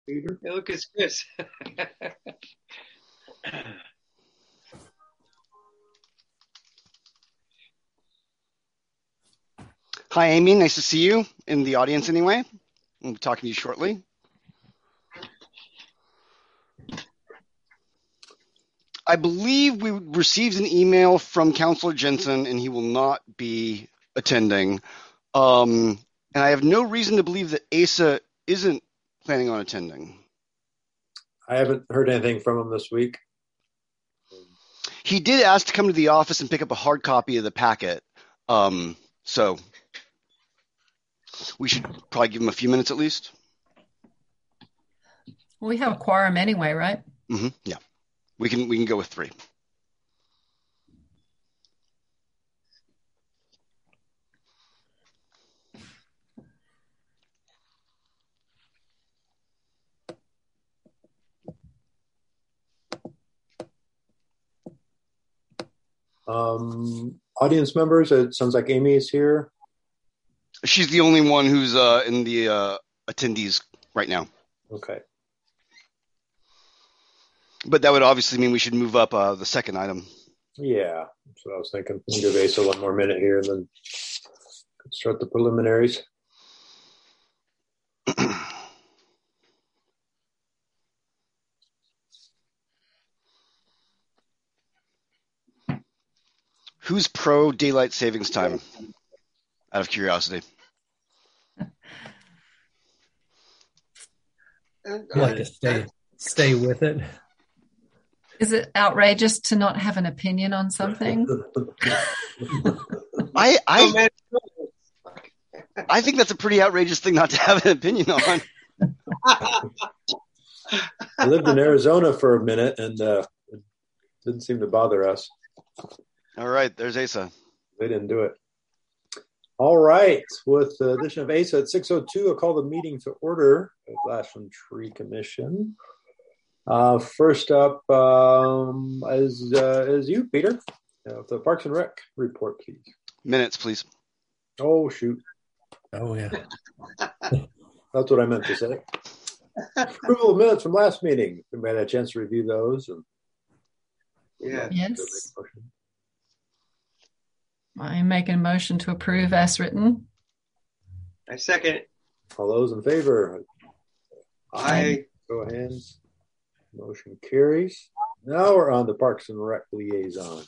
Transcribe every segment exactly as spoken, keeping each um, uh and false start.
Peter? Hey, look, it's Chris. Hi, Amy. Nice to see you in the audience anyway. I'll be talking to you shortly. I believe we received an email from Councilor Jensen, and he will not be attending. Um, and I have no reason to believe that Asa isn't planning on attending. I haven't heard anything from him this week. He did ask to come to the office and pick up a hard copy of the packet. Um, so we should probably give him a few minutes at least. We have a quorum anyway, right? Mm-hmm. Yeah, we can we can go with three. Um, audience members, it sounds like Amy is here. She's the only one who's uh, in the uh, attendees right now. Okay. But that would obviously mean we should move up uh, the second item. Yeah, that's what I was thinking. We'll give Asa one more minute here and then start the preliminaries. Who's pro daylight savings time? Out of curiosity. I'd like to stay stay with it. Is it outrageous to not have an opinion on something? I Oh, I man. I think that's a pretty outrageous thing not to have an opinion on. I lived in Arizona for a minute and uh, it didn't seem to bother us. All right, there's Asa. They didn't do it. All right. With the addition of Asa at six oh two, I'll call the meeting to order at Ashland Tree Commission. Uh, first up um, is, uh, is you, Peter. Uh, the Parks and Rec report, please. Minutes, please. Oh, shoot. Oh, yeah. That's what I meant to say. Approval of minutes from last meeting. We had a chance to review those. And Yeah. Yes. I'm making a motion to approve as written. I second. All those in favor? I Show of hands. Motion carries. Now we're on the Parks and Rec liaison.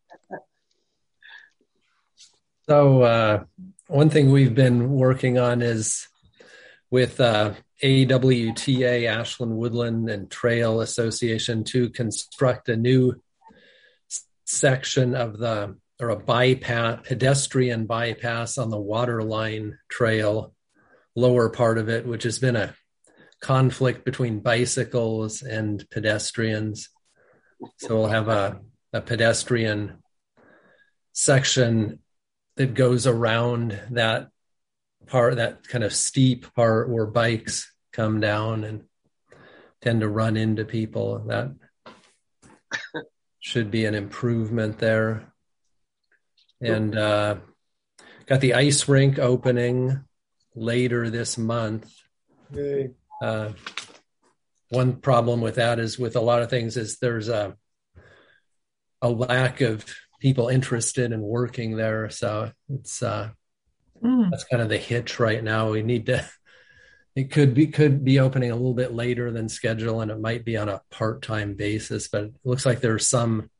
So uh, one thing we've been working on is with uh, A W T A, Ashland Woodland and Trail Association, to construct a new section of the, or a bypass, pedestrian bypass on the Waterline Trail, lower part of it, which has been a conflict between bicycles and pedestrians. So we'll have a, a pedestrian section that goes around that part, that kind of steep part where bikes come down and tend to run into people. That should be an improvement there. And uh, got the ice rink opening later this month. Yay. Uh, one problem with that is with a lot of things is there's a a lack of people interested in working there. So it's uh, Mm. that's kind of the hitch right now. We need to, it could be, could be opening a little bit later than scheduled, and it might be on a part-time basis, but it looks like there's some,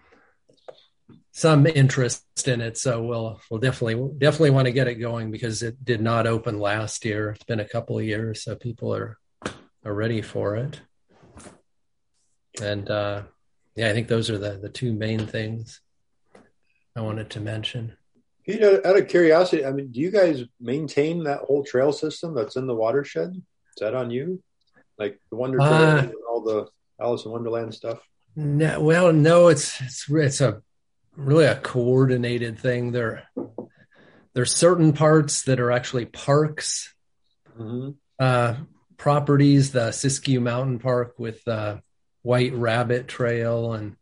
some interest in it. So we'll, we'll definitely, definitely want to get it going because it did not open last year. It's been a couple of years, so people are, are ready for it. And uh, yeah, I think those are the, the two main things I wanted to mention. Pete, out of curiosity, I mean, do you guys maintain that whole trail system that's in the watershed? Is that on you? Like the Wonder Trail Uh, and all the Alice in Wonderland stuff? No, well, no, it's it's it's a really a coordinated thing. There, there's certain parts that are actually parks, Mm-hmm. uh, properties. The Siskiyou Mountain Park with uh, White Rabbit Trail and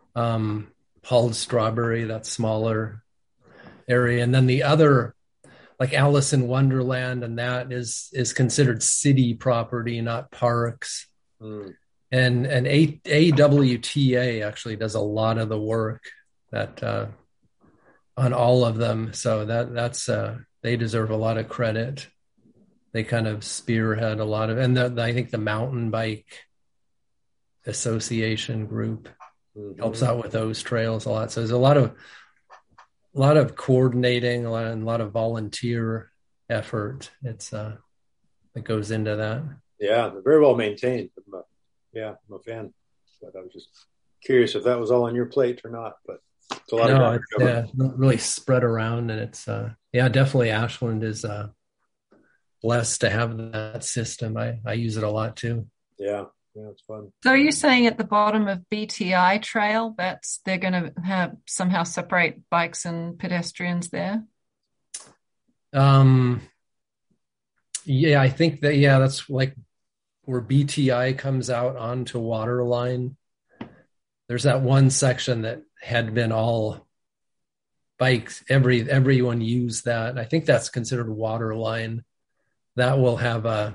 um, Hulled Strawberry, that smaller area, and then the other like Alice in Wonderland, and that is is considered city property, not parks. Mm. And and A, A W T A actually does a lot of the work that uh, on all of them. So that that's uh, they deserve a lot of credit. They kind of spearhead a lot of, and the, the, I think the Mountain Bike Association group mm-hmm. helps out with those trails a lot. So there's a lot of a lot of coordinating, a lot, a lot of volunteer effort. It's uh, that goes into that. Yeah, they're very well maintained. I'm a, yeah, I'm a fan. But I was just curious if that was all on your plate or not. But it's a lot no, of it's, yeah, not really spread around, and it's uh, yeah, definitely Ashland is uh, blessed to have that system. I I use it a lot too. Yeah. Yeah, it's fun. So are you saying at the bottom of B T I Trail, that's they're going to have somehow separate bikes and pedestrians there? Um, yeah, I think that, yeah, that's like where B T I comes out onto Waterline. There's that one section that had been all bikes. Every, everyone used that. I think that's considered Waterline. That will have a,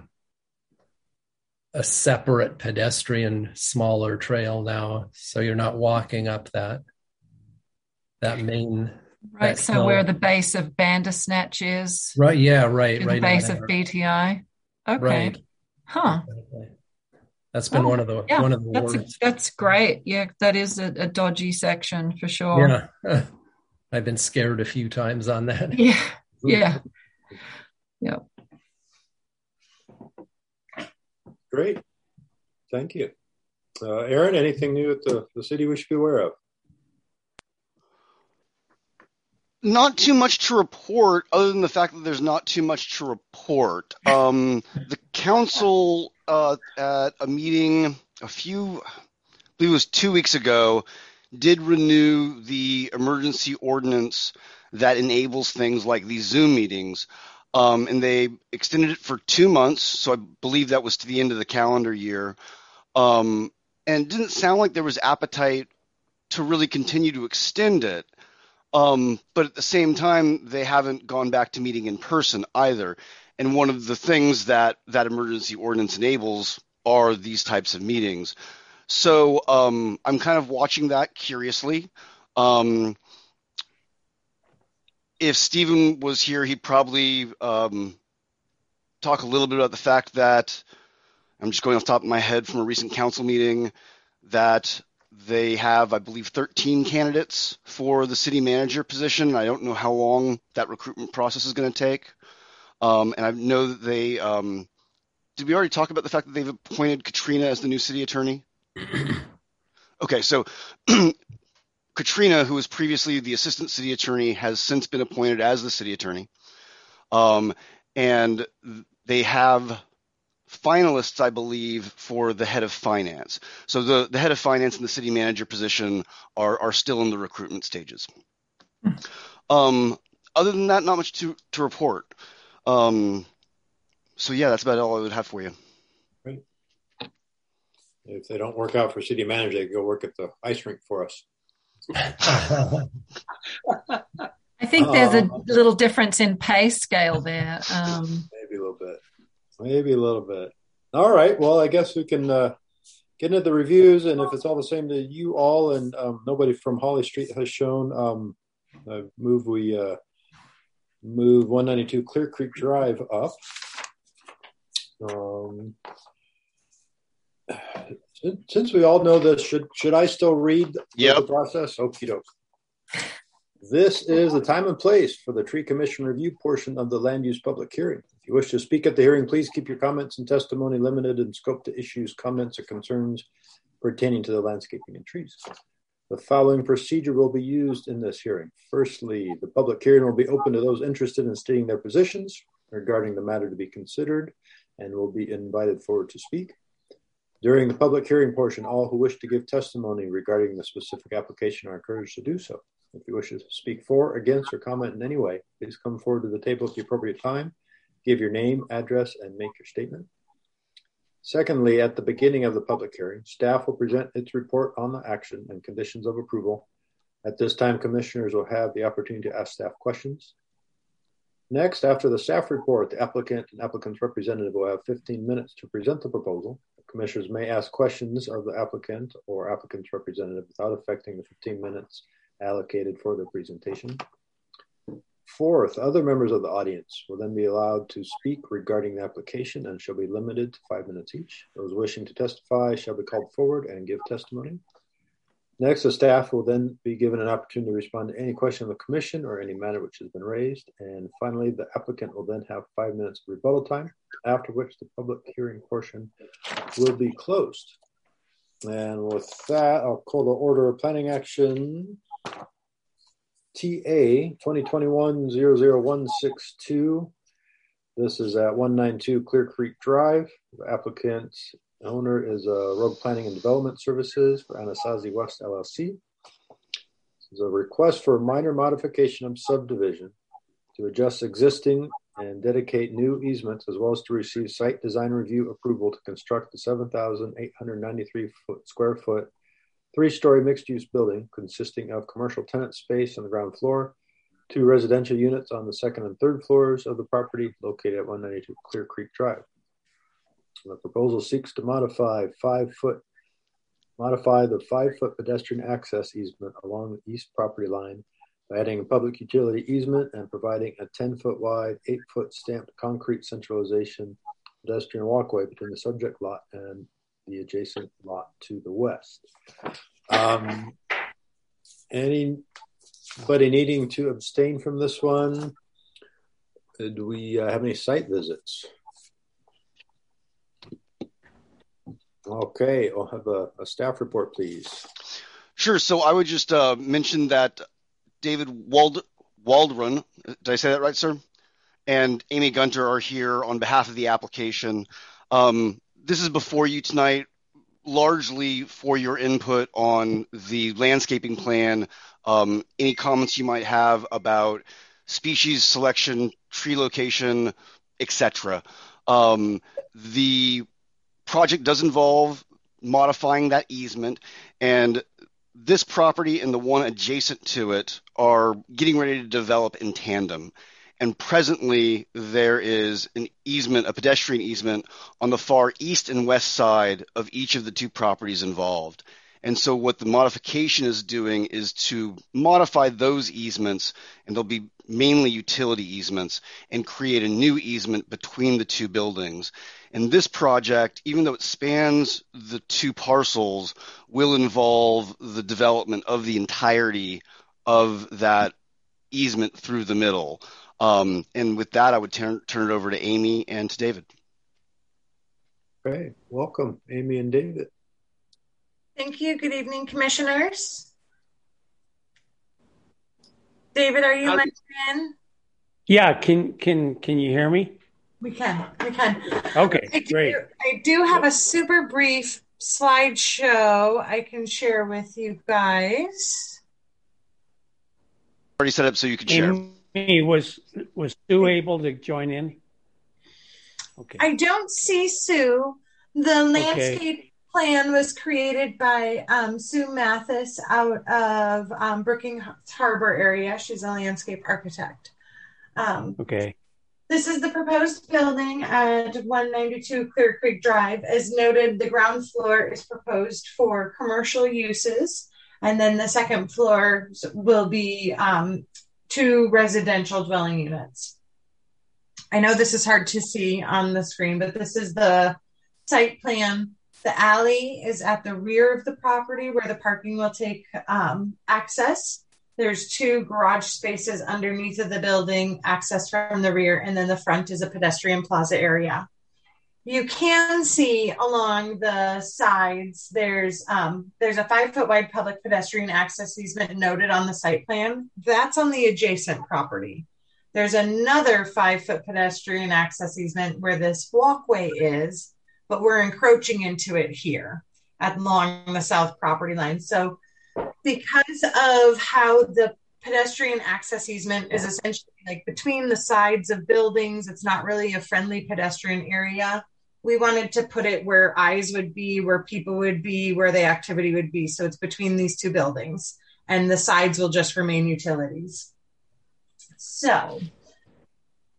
a separate pedestrian, smaller trail now. So you're not walking up that, that main. Right. That so hill. Where the base of Bandersnatch is. Right. Yeah. Right. The right. base of B T I. Okay. Right. Huh. That's been oh, one of the, yeah, one of the that's, a, that's great. Yeah. That is a, a dodgy section for sure. Yeah. I've been scared a few times on that. Yeah. Yeah. Yeah. Great. Thank you. Uh, Aaron, anything new at the, the city we should be aware of? Not too much to report, other than the fact that there's not too much to report. Um, the council uh, at a meeting a few, I believe it was two weeks ago, did renew the emergency ordinance that enables things like these Zoom meetings. Um, and they extended it for two months, so I believe that was to the end of the calendar year. Um, and it didn't sound like there was appetite to really continue to extend it. Um, but at the same time, they haven't gone back to meeting in person either. And one of the things that that emergency ordinance enables are these types of meetings. So um, I'm kind of watching that curiously. Um, If Stephen was here, he'd probably um, talk a little bit about the fact that, I'm just going off the top of my head from a recent council meeting, that they have, I believe, thirteen candidates for the city manager position. I don't know how long that recruitment process is going to take. Um, and I know that they, um, did we already talk about the fact that they've appointed Katrina as the new city attorney? Okay, so Katrina, who was previously the assistant city attorney, has since been appointed as the city attorney. Um, and they have finalists, I believe, for the head of finance. So the, the head of finance and the city manager position are, are still in the recruitment stages. Um, other than that, not much to, to report. Um, so yeah, that's about all I would have for you. Great. If they don't work out for city manager, they can go work at the ice rink for us. I think there's a little difference in pay scale there. Um, maybe a little bit. Maybe a little bit. All right. Well, I guess we can uh, get into the reviews, and if it's all the same to you all, and um, nobody from Holly Street has shown, um, I move we uh, move one ninety-two Clear Creek Drive up. Um, Since we all know this, should should I still read yep. the process? Okie doke. This is the time and place for the Tree Commission review portion of the land use public hearing. If you wish to speak at the hearing, please keep your comments and testimony limited in scope to issues, comments, or concerns pertaining to the landscaping and trees. The following procedure will be used in this hearing. Firstly, the public hearing will be open to those interested in stating their positions regarding the matter to be considered and will be invited forward to speak. During the public hearing portion, all who wish to give testimony regarding the specific application are encouraged to do so. If you wish to speak for, against, or comment in any way, please come forward to the table at the appropriate time, give your name, address, and make your statement. Secondly, at the beginning of the public hearing, staff will present its report on the action and conditions of approval. At this time, commissioners will have the opportunity to ask staff questions. Next, after the staff report, the applicant and applicant's representative will have fifteen minutes to present the proposal. Commissioners may ask questions of the applicant or applicant's representative without affecting the fifteen minutes allocated for the presentation. Fourth, other members of the audience will then be allowed to speak regarding the application and shall be limited to five minutes each. Those wishing to testify shall be called forward and give testimony. Next, the staff will then be given an opportunity to respond to any question of the commission or any matter which has been raised. And finally, the applicant will then have five minutes of rebuttal time, after which the public hearing portion will be closed. And with that, I'll call the order of planning action T A twenty twenty-one dash zero zero one six two. This is at one ninety-two Clear Creek Drive. The applicant owner is uh, Rogue Planning and Development Services for Anasazi West L L C. This is a request for a minor modification of subdivision to adjust existing and dedicate new easements, as well as to receive site design review approval to construct the seven thousand eight hundred ninety-three foot square foot three-story mixed-use building consisting of commercial tenant space on the ground floor, two residential units on the second and third floors of the property located at one ninety-two Clear Creek Drive. The proposal seeks to modify five foot, modify the five-foot pedestrian access easement along the east property line by adding a public utility easement and providing a ten-foot wide, eight-foot stamped concrete centralization pedestrian walkway between the subject lot and the adjacent lot to the west. Um, anybody needing to abstain from this one? Do we uh, have any site visits? Okay, I'll have a, a staff report, please. Sure. So I would just uh, mention that David Wald Waldron, did I say that right, sir? And Amy Gunter are here on behalf of the application. Um, this is before you tonight, largely for your input on the landscaping plan, um, any comments you might have about species selection, tree location, et cetera. Um, the project does involve modifying that easement, and this property and the one adjacent to it are getting ready to develop in tandem. And presently, there is an easement, a pedestrian easement, on the far east and west side of each of the two properties involved. And so what the modification is doing is to modify those easements, and they'll be mainly utility easements, and create a new easement between the two buildings. And this project, even though it spans the two parcels, will involve the development of the entirety of that easement through the middle. Um, and with that, I would turn, turn it over to Amy and to David. Okay, welcome, Amy and David. Thank you. Good evening, commissioners. David, are you Howdy. listening in? Yeah, can can can you hear me? We can. We can. Okay, I do, great. I do have a super brief slideshow I can share with you guys. Already set up so you can share. Amy, was was Sue able to join in? Okay. I don't see Sue. The landscape okay. plan was created by um, Sue Mathis out of um, Brookings Harbor area. She's a landscape architect. Um, okay. This is the proposed building at one ninety-two Clear Creek Drive. As noted, the ground floor is proposed for commercial uses, and then the second floor will be um, two residential dwelling units. I know this is hard to see on the screen, but this is the site plan. The alley is at the rear of the property where the parking will take um, access. There's two garage spaces underneath of the building, access from the rear, and then the front is a pedestrian plaza area. You can see along the sides, there's um, there's a five foot wide public pedestrian access easement noted on the site plan. That's on the adjacent property. There's another five foot pedestrian access easement where this walkway is, but we're encroaching into it here along the south property line. So because of how the pedestrian access easement is essentially like between the sides of buildings, it's not really a friendly pedestrian area. We wanted to put it where eyes would be, where people would be, where the activity would be. So it's between these two buildings, and the sides will just remain utilities. So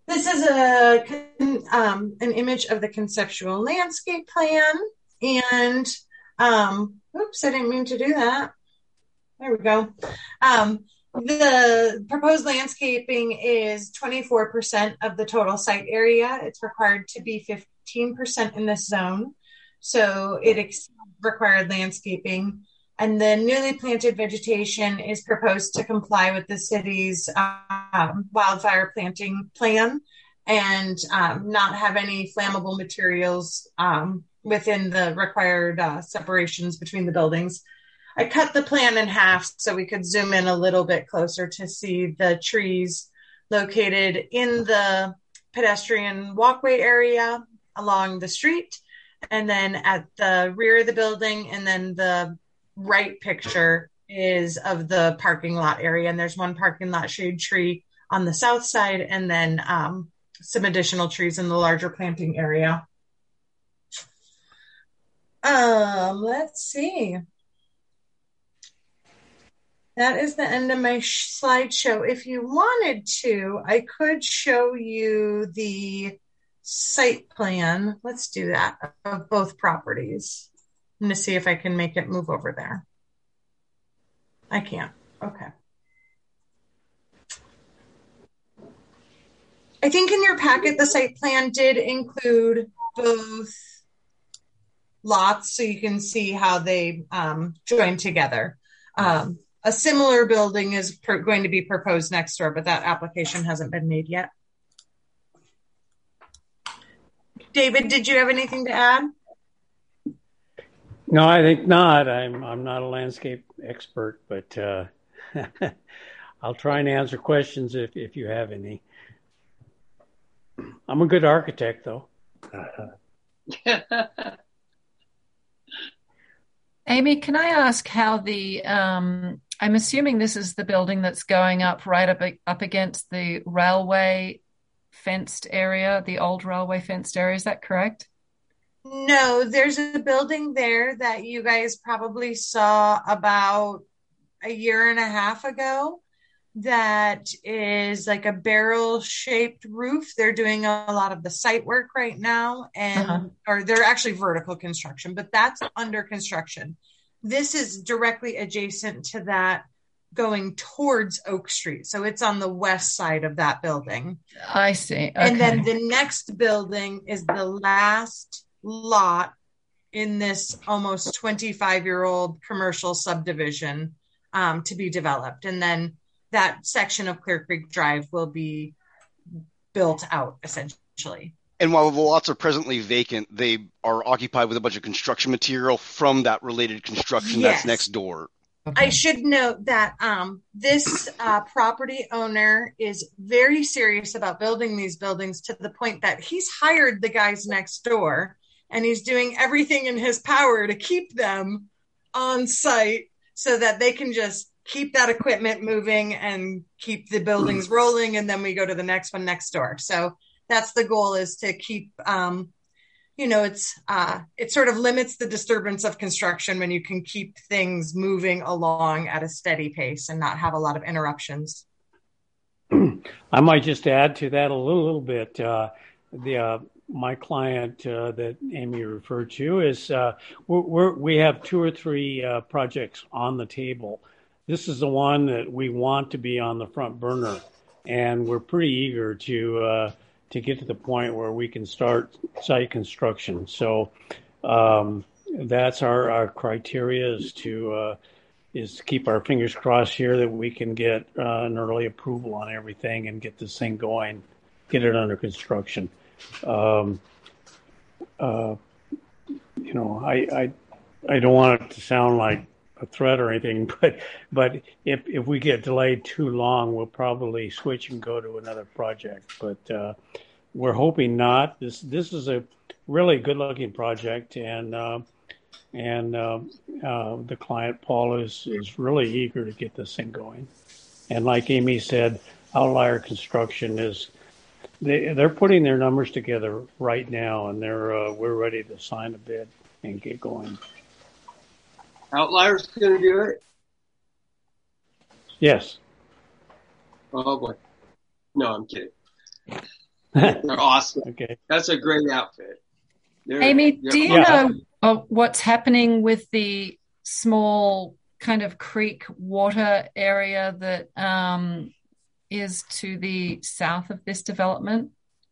This is a um, an image of the conceptual landscape plan, and um, oops, I didn't mean to do that. There we go. Um, the proposed landscaping is twenty-four percent of the total site area. It's required to be fifteen percent in this zone, so it exceeds required landscaping. And the newly planted vegetation is proposed to comply with the city's um, wildfire planting plan and um, not have any flammable materials um, within the required uh, separations between the buildings. I cut the plan in half so we could zoom in a little bit closer to see the trees located in the pedestrian walkway area along the street, and then at the rear of the building, and then the right picture is of the parking lot area, and there's one parking lot shade tree on the south side, and then um, some additional trees in the larger planting area. Um, let's see. That is the end of my sh- slideshow. If you wanted to, I could show you the site plan. Let's do that of both properties. I'm going to see if I can make it move over there. I can't. Okay. I think in your packet, the site plan did include both lots, so you can see how they um, join together. Um, a similar building is per- going to be proposed next door, but that application hasn't been made yet. David, did you have anything to add? No, I think not. I'm I'm not a landscape expert, but uh, I'll try and answer questions if, if you have any. I'm a good architect, though. Amy, can I ask how the, um, I'm assuming this is the building that's going up right up, up against the railway fenced area, the old railway fenced area. Is that correct? No, there's a building there that you guys probably saw about a year and a half ago that is like a barrel shaped roof. They're doing a lot of the site work right now, and uh-huh. or they're actually vertical construction, but that's under construction. This is directly adjacent to that going towards Oak Street. So it's on the west side of that building. I see. Okay. And then the next building is the last lot in this almost twenty-five year old commercial subdivision um, to be developed. And then that section of Clear Creek Drive will be built out essentially. And while the lots are presently vacant, they are occupied with a bunch of construction material from that related construction yes. that's next door. I should note that um, this uh, property owner is very serious about building these buildings to the point that he's hired the guys next door, and he's doing everything in his power to keep them on site so that they can just keep that equipment moving and keep the buildings rolling. And then we go to the next one next door. So that's the goal, is to keep, um, you know, it's uh, it sort of limits the disturbance of construction when you can keep things moving along at a steady pace and not have a lot of interruptions. I might just add to that a little, little bit. Uh, the uh, my client uh, that Amy referred to is uh, we're, we're, we have two or three uh, projects on the table. This is the one that we want to be on the front burner, and we're pretty eager to uh, to get to the point where we can start site construction. So um, that's our, our criteria, is to uh, is to keep our fingers crossed here that we can get uh, an early approval on everything and get this thing going, get it under construction. Um, uh, you know, I, I I don't want it to sound like a threat or anything, but but if if we get delayed too long, we'll probably switch and go to another project. But uh, we're hoping not. This this is a really good looking project, and uh, and uh, uh, the client Paul is is really eager to get this thing going. And like Amy said, Outlier Construction is they they're putting their numbers together right now, and they're uh, we're ready to sign a bid and get going. Outlier's going to do it? Yes. Oh, boy. No, I'm kidding. They're awesome. Okay. That's a great outfit. They're, Amy, they're do you awesome. know uh, what's happening with the small kind of creek water area that um, is to the south of this development?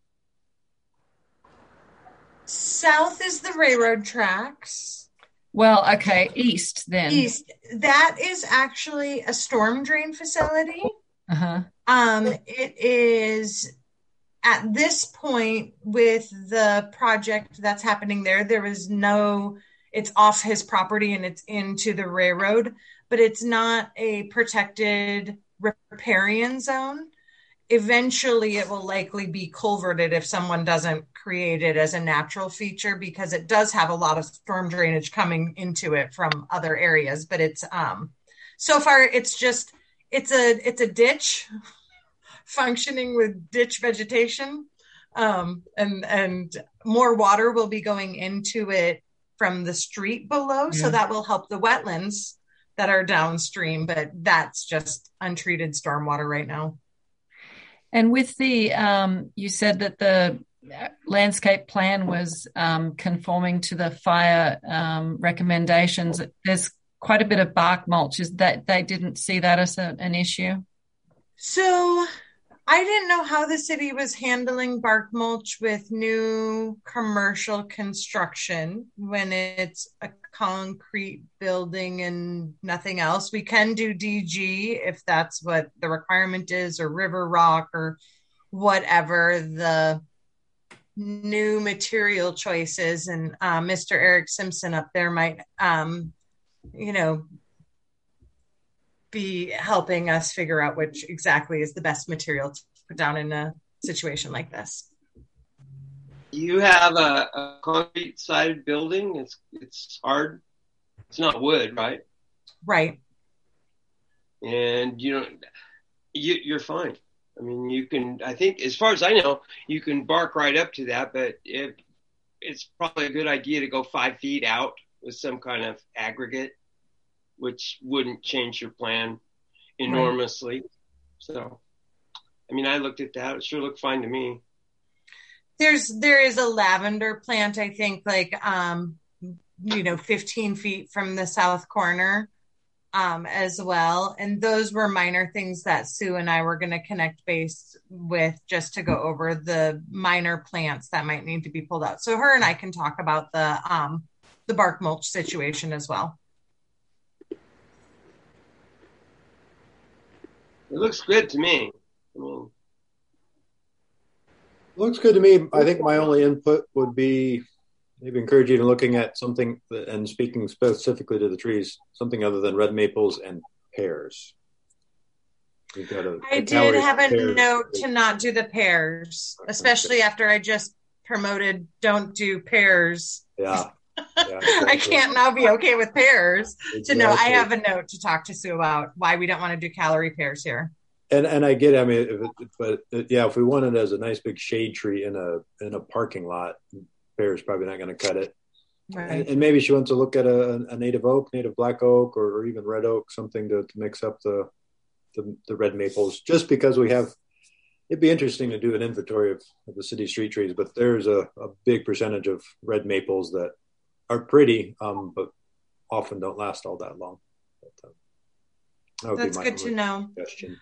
South is the railroad tracks. Well, okay, east then. East. That is actually a storm drain facility. Uh-huh. Um, it is at this point with the project that's happening there, there is no, it's off his property and it's into the railroad, but it's not a protected riparian zone. Eventually it will likely be culverted if someone doesn't create it as a natural feature, because it does have a lot of storm drainage coming into it from other areas. But it's um so far it's just it's a it's a ditch functioning with ditch vegetation, um and and more water will be going into it from the street below. Yeah. So that will help the wetlands that are downstream, but that's just untreated stormwater right now. And with the, um, you said that the landscape plan was um, conforming to the fire um, recommendations. There's quite a bit of bark mulch. Is that they didn't see that as a, an issue? So I didn't know how the city was handling bark mulch with new commercial construction when it's a concrete building and nothing else. We can do D G if that's what the requirement is, or river rock, or whatever the new material choices. And uh, Mister Eric Simpson up there might, um, you know, be helping us figure out which exactly is the best material to put down in a situation like this. You have a, a concrete sided building. It's it's hard. It's not wood, right? Right. And you know, you, you're fine. I mean, you can. I think, as far as I know, you can bark right up to that. But it, it's probably a good idea to go five feet out with some kind of aggregate, which wouldn't change your plan enormously. Right. So, I mean, I looked at that. It sure looked fine to me. There's, there is a lavender plant, I think, like, um, you know, fifteen feet from the south corner, um, as well. And those were minor things that Sue and I were going to connect base with, just to go over the minor plants that might need to be pulled out. So her and I can talk about the, um, the bark mulch situation as well. It looks good to me. I mean, looks good to me. I think my only input would be maybe encourage you to looking at something, and speaking specifically to the trees, something other than red maples and pears. You've got a, I a did have a pears. note to not do the pears, especially after I just promoted don't do pears. Yeah. Yeah, exactly. I can't now be okay with pears. Exactly. To know I have a note to talk to Sue about why we don't want to do calorie pears here. And and I get it, I mean, if it, but it, yeah, if we want it as a nice big shade tree in a in a parking lot, pear is probably not going to cut it. Right. And, and maybe she wants to look at a, a native oak, native black oak, or, or even red oak, something to, to mix up the, the the red maples. Just because we have, it'd be interesting to do an inventory of, of the city street trees, but there's a, a big percentage of red maples that are pretty, um, but often don't last all that long. But, uh, that would That's be my good to know. suggestion.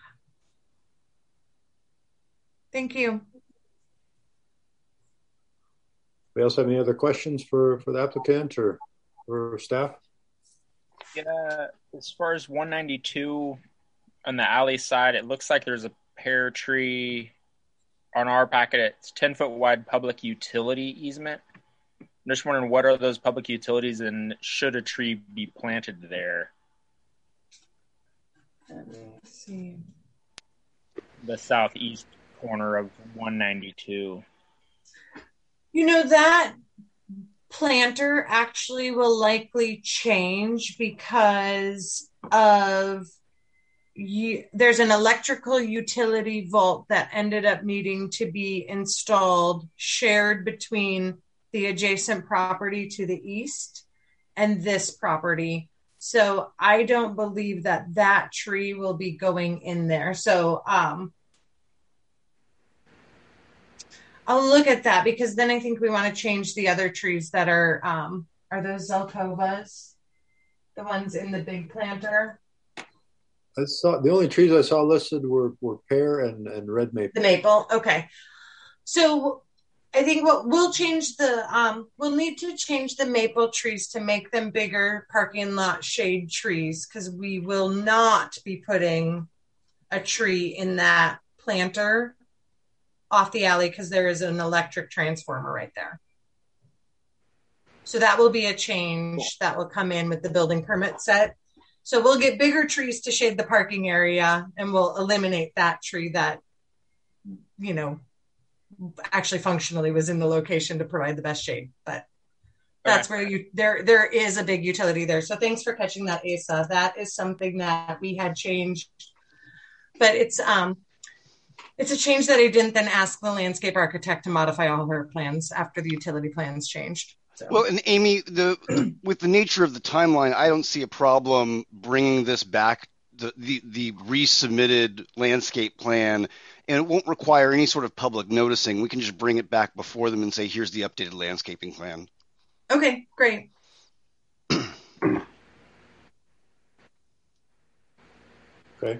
Thank you. We also have any other questions for, for the applicant or for staff? Yeah, as far as one ninety-two on the alley side, it looks like there's a pear tree on our packet. It's ten foot wide public utility easement. I'm just wondering, what are those public utilities, and should a tree be planted there? Let's see. The southeast corner of one ninety-two. You know, that planter actually will likely change because of you, there's an electrical utility vault that ended up needing to be installed, shared between the adjacent property to the east and this property. So I don't believe that that tree will be going in there. So um, I'll look at that because then I think we want to change the other trees that are, um, are those Zelkovas? The ones in the big planter? I saw the only trees I saw listed were, were pear and, and red maple. The maple, okay. So I think what we'll change the, um, we'll need to change the maple trees to make them bigger parking lot shade trees because we will not be putting a tree in that planter off the alley because there is an electric transformer right there. So that will be a change that will come in with the building permit set. So we'll get bigger trees to shade the parking area and we'll eliminate that tree that, you know, actually functionally was in the location to provide the best shade. But that's where you there there is a big utility there. So thanks for catching that, Asa. That is something that we had changed. But it's um it's a change that I didn't then ask the landscape architect to modify all her plans after the utility plans changed. So. Well, and Amy, the with the nature of the timeline, I don't see a problem bringing this back, the, the, the resubmitted landscape plan, and it won't require any sort of public noticing. We can just bring it back before them and say, here's the updated landscaping plan. Okay, great. Okay.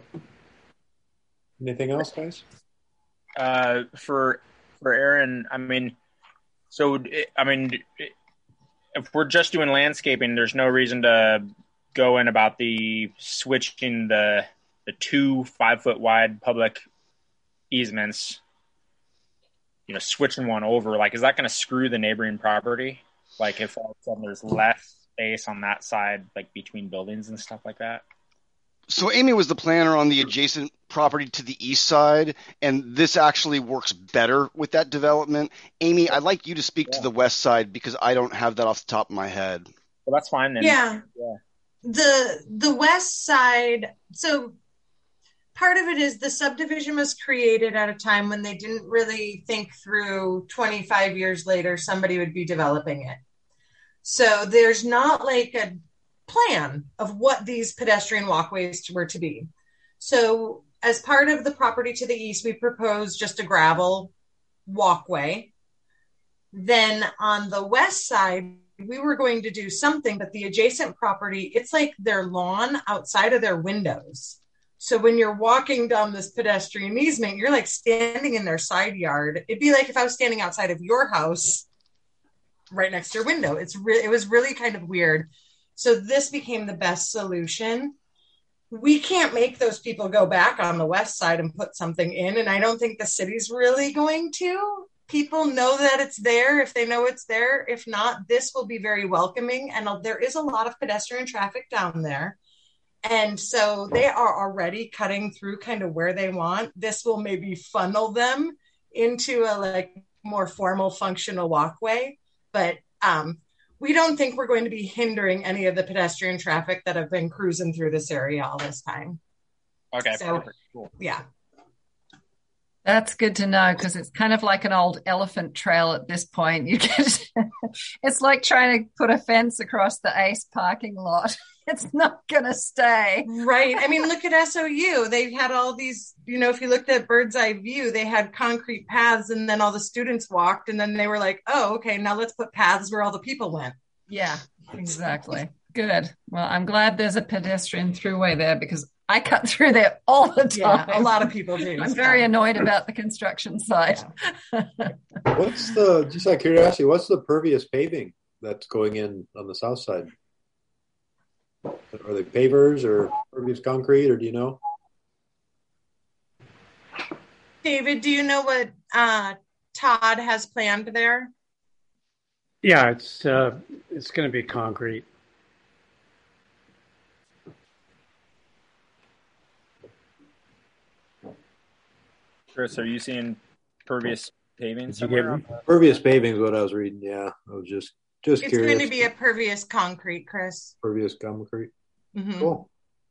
Anything else, guys? Uh, for for Aaron, I mean, so I mean, if we're just doing landscaping, there's no reason to go in about the switching the the two five foot wide public easements. You know, switching one over, like, is that going to screw the neighboring property? Like, if all of a sudden there's less space on that side, like between buildings and stuff like that. So Amy was the planner on the adjacent property to the east side, and this actually works better with that development. Amy, I'd like you to speak yeah. to the west side because I don't have that off the top of my head. Well, that's fine then. Yeah. yeah. The the west side, so part of it is the subdivision was created at a time when they didn't really think through twenty-five years later somebody would be developing it. So there's not like a plan of what these pedestrian walkways were to be. So as part of the property to the east, we proposed just a gravel walkway. Then on the west side, we were going to do something, but the adjacent property, it's like their lawn outside of their windows. So when you're walking down this pedestrian easement, you're like standing in their side yard. It'd be like if I was standing outside of your house right next to your window. It's re- it was really kind of weird. So this became the best solution. We can't make those people go back on the west side and put something in. And I don't think the city's really going to. People know that it's there if they know it's there. If not, this will be very welcoming. And there is a lot of pedestrian traffic down there. And so they are already cutting through kind of where they want. This will maybe funnel them into a like more formal functional walkway. But um, we don't think we're going to be hindering any of the pedestrian traffic that have been cruising through this area all this time. Okay, so, perfect. Cool. Yeah. That's good to know because it's kind of like an old elephant trail at this point. You get it's like trying to put a fence across the Ace parking lot. It's not going to stay. Right. I mean, look at S O U. They had all these, you know, if you looked at Bird's Eye View, they had concrete paths and then all the students walked and then they were like, oh, okay, now let's put paths where all the people went. Yeah, exactly. Good. Well, I'm glad there's a pedestrian throughway there because I cut through there all the time. Yeah, a lot of people do. I'm very annoyed about the construction site. Yeah. What's the, just out of curiosity, what's the pervious paving that's going in on the south side? Are they pavers or pervious concrete, or do you know? David, do you know what uh, Todd has planned there? Yeah, it's uh, it's going to be concrete. Chris, are you seeing pervious paving Did you get somewhere? pervious paving is what I was reading. Yeah, I was just just it's curious. It's going to be a pervious concrete, Chris. Pervious concrete. Mm-hmm. Cool.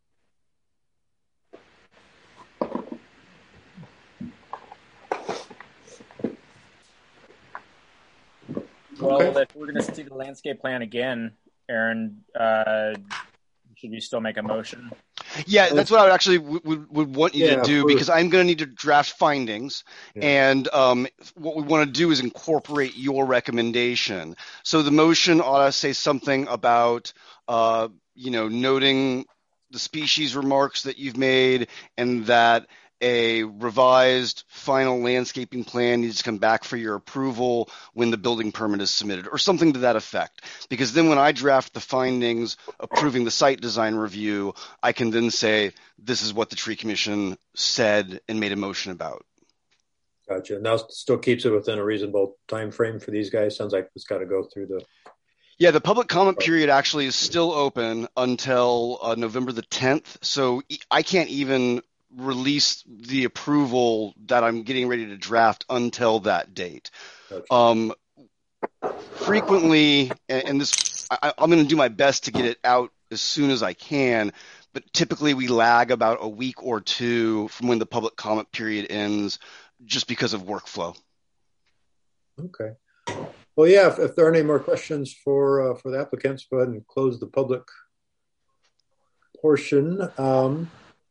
Well, Okay. if we're going to see the landscape plan again, Aaron, uh, should we still make a motion? Yeah, that's what I would actually would, would, would want you Yeah, to do for- because I'm going to need to draft findings. Yeah. And um, what we want to do is incorporate your recommendation. So the motion ought to say something about, uh, you know, noting the species remarks that you've made and that a revised final landscaping plan needs to come back for your approval when the building permit is submitted, or something to that effect. Because then when I draft the findings approving the site design review, I can then say, this is what the tree commission said and made a motion about. Gotcha. Now still keeps it within a reasonable time frame for these guys. Sounds like it's got to go through the. Yeah, the public comment period actually is still open until uh, November the tenth. So I can't even release the approval that I'm getting ready to draft until that date. Gotcha. Um, frequently, and, and this, I, I'm going to do my best to get it out as soon as I can, but typically we lag about a week or two from when the public comment period ends just because of workflow. Okay. Well, yeah, if, if there aren't any more questions for uh, for the applicants, go ahead and close the public portion. Um,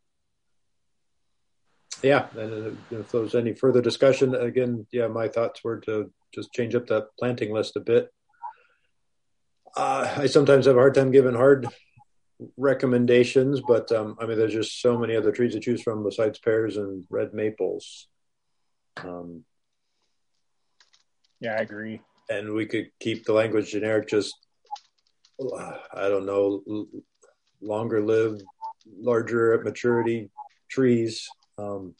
Yeah, and if there's any further discussion, again, yeah, my thoughts were to just change up that planting list a bit. Uh, I sometimes have a hard time giving hard recommendations, but um, I mean, there's just so many other trees to choose from besides pears and red maples. Um, Yeah, I agree. and we could keep the language generic, just, I don't know, longer lived, larger at maturity trees. Um,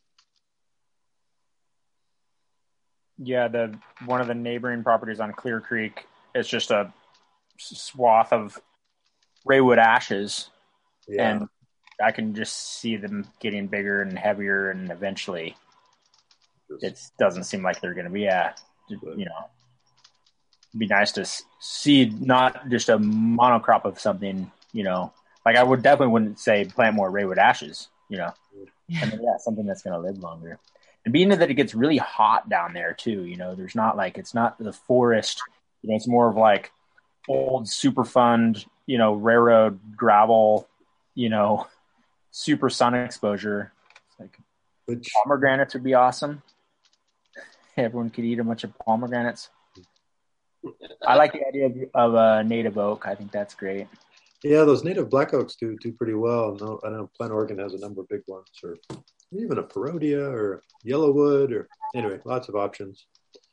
Yeah, the one of the neighboring properties on Clear Creek is just a swath of Raywood ashes, yeah. and I can just see them getting bigger and heavier, and eventually, it doesn't seem like they're going to be. Yeah, you know, it'd be nice to see not just a monocrop of something. You know, like I would definitely wouldn't say plant more Raywood ashes. You know. I mean, yeah, something that's going to live longer. And being that it gets really hot down there too, you know, there's not like, it's not the forest, you know, it's more of like old Superfund, you know, railroad gravel, you know, super sun exposure. It's like Which, pomegranates would be awesome. Everyone could eat a bunch of pomegranates. I like the idea of, of a native oak. I think that's great. yeah, those native black oaks do do pretty well. No, I know Plant Oregon has a number of big ones, or even a Perodia or Yellowwood, or anyway, lots of options.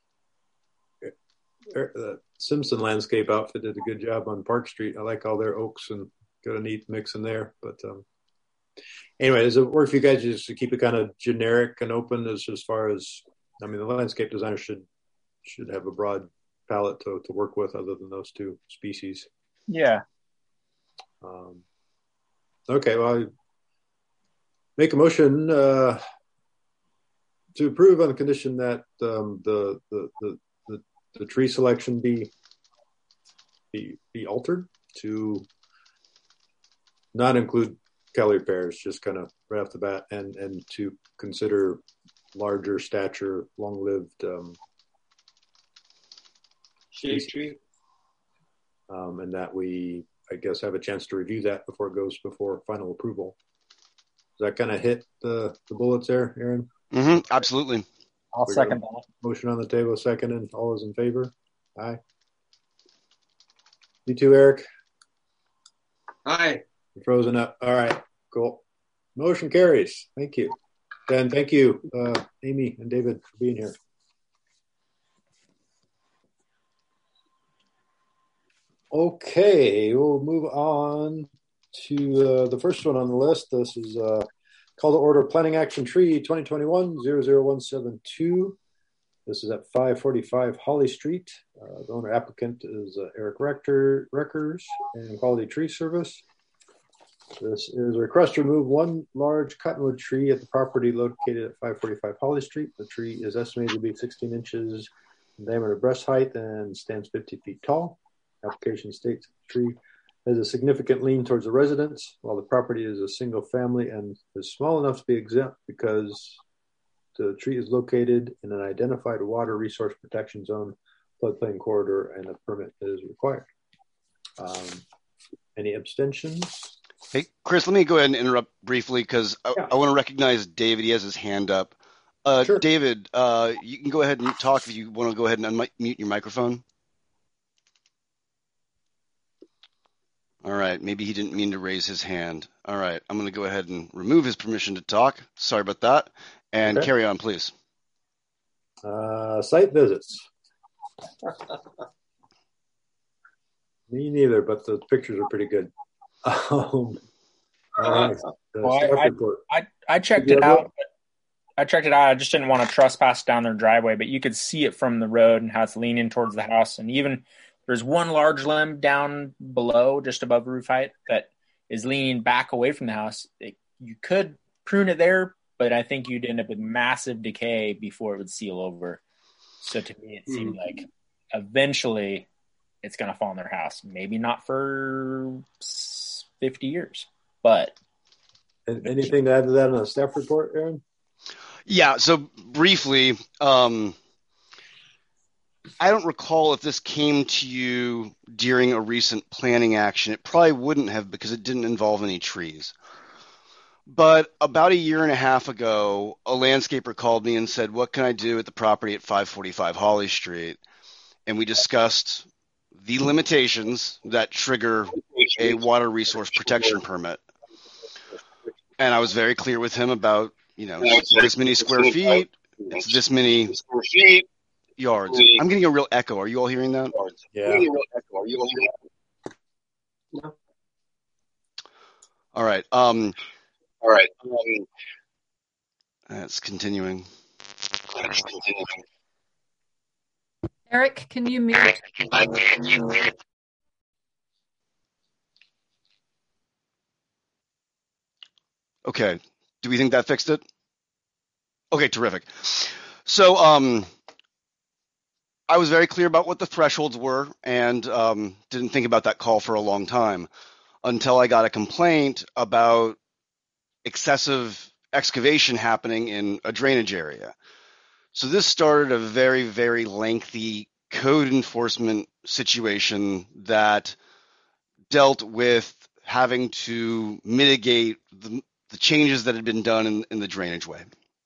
The Simpson Landscape outfit did a good job on Park Street. I like all their oaks and got a neat mix in there. But um, anyway, does it work for you guys just to keep it kind of generic and open as as far as, I mean, the landscape designer should should have a broad palette to, to work with other than those two species. Yeah. Um, okay, well, I make a motion uh, to approve on the condition that um, the, the, the the the tree selection be be be altered to not include Kelly pears, just kind of right off the bat, and and to consider larger stature, long-lived um, Shade tree. Um, and that we, I guess, have a chance to review that before it goes before final approval. Does that kind of hit the, the bullets there, Aaron? Mm-hmm, absolutely. I'll We second got a that. Motion on the table, second, and all those in favor? Aye. You too, Eric? Aye. You're frozen up. All right, cool. Motion carries. Thank you. Dan, thank you, uh, Amy and David, for being here. Okay, we'll move on to uh, the first one on the list. This is uh, call to order Planning Action Tree twenty twenty-one dash zero zero one seven two. This is at five forty-five Holly Street. Uh, the owner applicant is uh, Eric Rector, Reckers and Quality Tree Service. This is a request to remove one large cottonwood tree at the property located at five forty-five Holly Street. The tree is estimated to be sixteen inches in diameter breast height and stands fifty feet tall. Application states the tree has a significant lean towards the residence, while the property is a single family and is small enough to be exempt because the tree is located in an identified water resource protection zone, floodplain corridor, and a permit is required. Um, any abstentions? Hey, Chris, let me go ahead and interrupt briefly because I, Yeah. I want to recognize David. He has his hand up. Uh, Sure. David, uh, you can go ahead and talk if you want to go ahead and unmute your microphone. All right. Maybe he didn't mean to raise his hand. All right. I'm going to go ahead and remove his permission to talk. Sorry about that. And Okay. carry on, please. Uh, site visits. Me neither, but the pictures are pretty good. Um, all right. The Well, staff I, report. I, I checked Did you it have out. But I checked it out. I just didn't want to trespass down their driveway, but you could see it from the road and how it's leaning towards the house. And even there's one large limb down below, just above roof height, that is leaning back away from the house. It, you could prune it there, but I think you'd end up with massive decay before it would seal over. So to me, it seemed like eventually it's going to fall on their house. Maybe not for fifty years, but. And anything to add to that on the staff report, Aaron? Yeah, so briefly, um, I don't recall if this came to you during a recent planning action. It probably wouldn't have because it didn't involve any trees. But about a year and a half ago, a landscaper called me and said, what can I do at the property at five forty-five Holly Street? And we discussed the limitations that trigger a water resource protection permit. And I was very clear with him about, you know, it's this many square feet, it's this many yards. I'm getting a real echo. Are you all hearing that? Yeah. All right. Um, All right. Um, that's continuing. Eric, can you mute? Okay. Do we think that fixed it? Okay, terrific. So um, I was very clear about what the thresholds were and um, didn't think about that call for a long time until I got a complaint about excessive excavation happening in a drainage area. So this started a very, very lengthy code enforcement situation that dealt with having to mitigate the, the changes that had been done in, in the drainage way.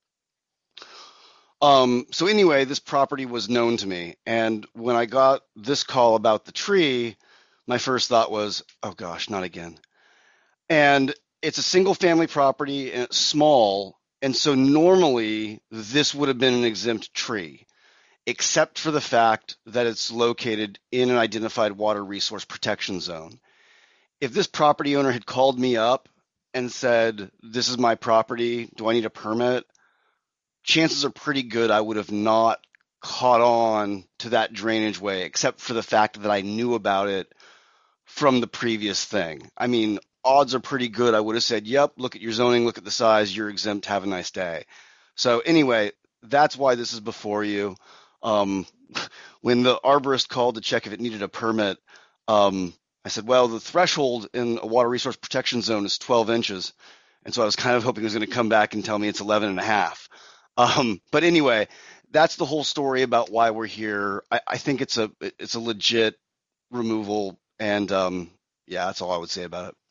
Um, so anyway, this property was known to me. And when I got this call about the tree, my first thought was, oh gosh, not again. And it's a single family property and it's small. And so normally this would have been an exempt tree, except for the fact that it's located in an identified water resource protection zone. If this property owner had called me up and said, this is my property, do I need a permit? Chances are pretty good I would have not caught on to that drainage way, except for the fact that I knew about it from the previous thing. I mean, odds are pretty good I would have said, yep, look at your zoning, look at the size, you're exempt, have a nice day. So anyway, that's why this is before you. Um, when the arborist called to check if it needed a permit, um, I said, well, the threshold in a water resource protection zone is twelve inches. And so I was kind of hoping he was going to come back and tell me it's eleven and a half. Um, but anyway, that's the whole story about why we're here. I, I think it's a it's a legit removal, and um, yeah, that's all I would say about it.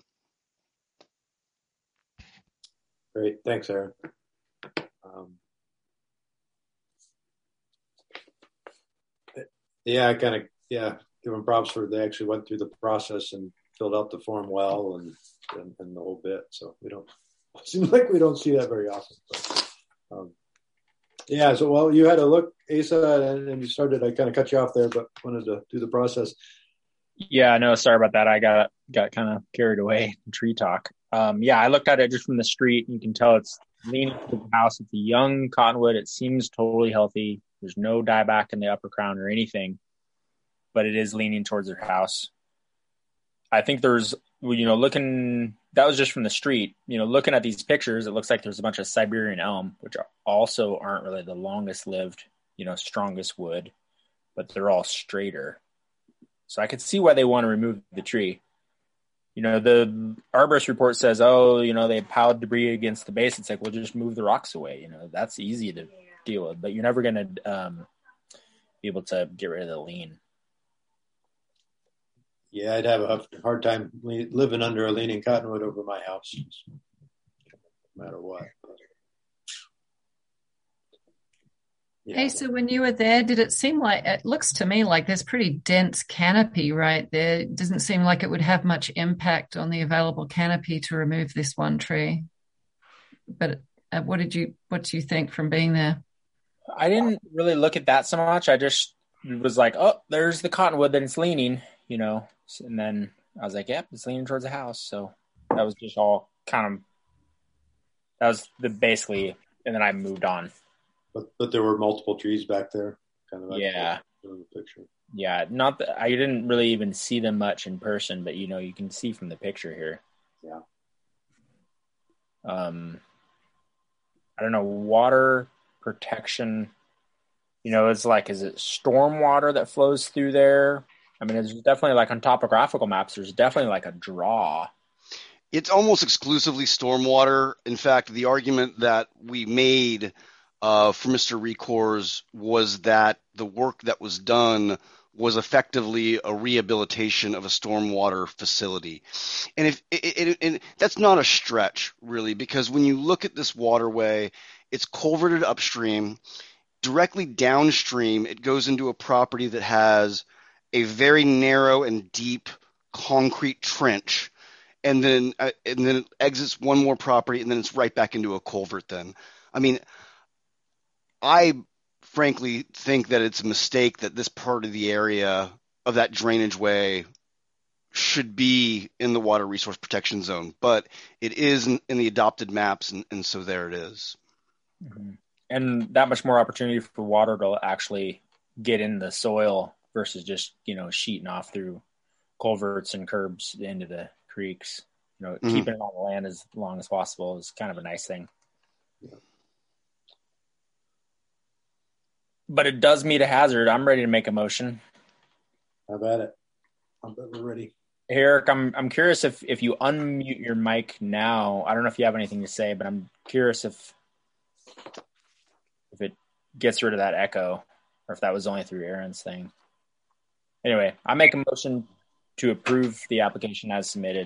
Great. Thanks, Aaron. Um, yeah, I kind of, yeah, give them props for they actually went through the process and filled out the form well and, and, and the whole bit. So we don't, it seems like we don't see that very often. But, um, yeah, so, well, you had a look, Asa, and, and you started, I kind of cut you off there, but wanted to do the process. Yeah, no, sorry about that. I got got kind of carried away in tree talk. Um, yeah, I looked at it just from the street. You can tell it's leaning to the house. It's a young cottonwood. It seems totally healthy. There's no dieback in the upper crown or anything, but it is leaning towards their house. I think there's, you know, looking, that was just from the street. You know, looking at these pictures, it looks like there's a bunch of Siberian elm, which also aren't really the longest lived, you know, strongest wood, but they're all straighter. So I could see why they want to remove the tree. You know, the arborist report says, oh, you know, they piled debris against the base. It's like, well, just move the rocks away. You know, that's easy to deal with, but you're never going to um, be able to get rid of the lean. Yeah, I'd have a hard time living under a leaning cottonwood over my house, no matter what. But, yeah. Hey, so when you were there, did it seem like, it looks to me like there's pretty dense canopy right there. It doesn't seem like it would have much impact on the available canopy to remove this one tree. But uh, what did you, what do you think from being there? I didn't really look at that so much. I just was like, oh, there's the cottonwood, then it's leaning, you know. And then I was like, yep, it's leaning towards the house. So that was just all kind of, that was the basically, and then I moved on. But but there were multiple trees back there, kind of like yeah, in the picture. Yeah, not that I didn't really even see them much in person, but you know, you can see from the picture here. Yeah. Um, I don't know, water protection. You know, it's like, is it storm water that flows through there? I mean, it's definitely like on topographical maps, there's definitely like a draw. It's almost exclusively stormwater. In fact, the argument that we made uh, for Mister Recors was that the work that was done was effectively a rehabilitation of a stormwater facility. And if it, it, it, that's not a stretch, really, because when you look at this waterway, it's culverted upstream. Directly downstream, it goes into a property that has a very narrow and deep concrete trench, and then uh, and then it exits one more property, and then it's right back into a culvert then. I mean, I frankly think that it's a mistake that this part of the area of that drainage way should be in the water resource protection zone, but it is in, in the adopted maps, and, and so there it is. Mm-hmm. And that much more opportunity for water to actually get in the soil versus just, you know, sheeting off through culverts and curbs into the creeks. You know, mm-hmm. keeping it on the land as long as possible is kind of a nice thing. Yeah. But it does meet a hazard. I'm ready to make a motion. How about it? I'm ready. Eric, I'm I'm curious if, if you unmute your mic now. I don't know if you have anything to say, but I'm curious if if it gets rid of that echo, or if that was only through Aaron's thing. Anyway, I make a motion to approve the application as submitted.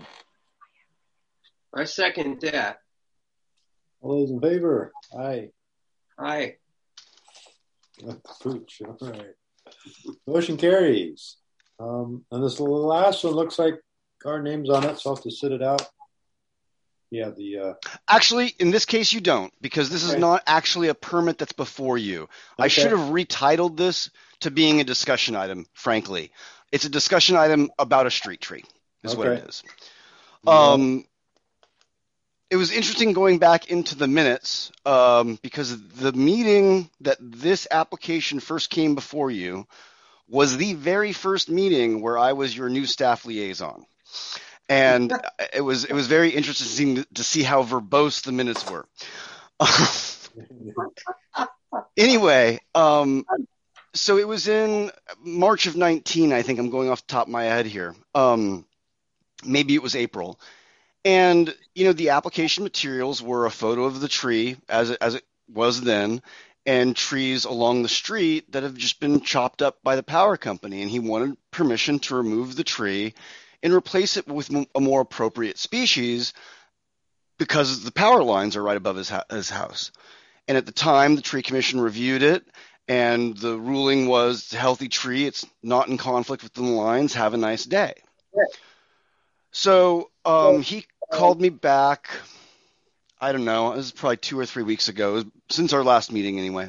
I second that. All those in favor? Aye. Aye. Pooch. All right. Motion carries. Um, and this last one looks like our name's on it, so I'll have to sit it out. Yeah, the uh... actually, in this case, you don't, because this is right. not actually a permit that's before you. Okay. I should have retitled this to being a discussion item. Frankly, it's a discussion item about a street tree. Is okay. what it is. Yeah. Um, it was interesting going back into the minutes um, because the meeting that this application first came before you was the very first meeting where I was your new staff liaison. And it was it was very interesting to see how verbose the minutes were. Anyway, um, so it was in March of nineteen, I think. I'm going off the top of my head here. Um, maybe it was April. And, you know, the application materials were a photo of the tree as it, as it was then, and trees along the street that have just been chopped up by the power company. And he wanted permission to remove the tree and replace it with a more appropriate species because the power lines are right above his, his house. And at the time, the tree commission reviewed it, and the ruling was it's a healthy tree. It's not in conflict with the lines. Have a nice day. Yeah. So um, he called me back, I don't know, it was probably two or three weeks ago, since our last meeting anyway.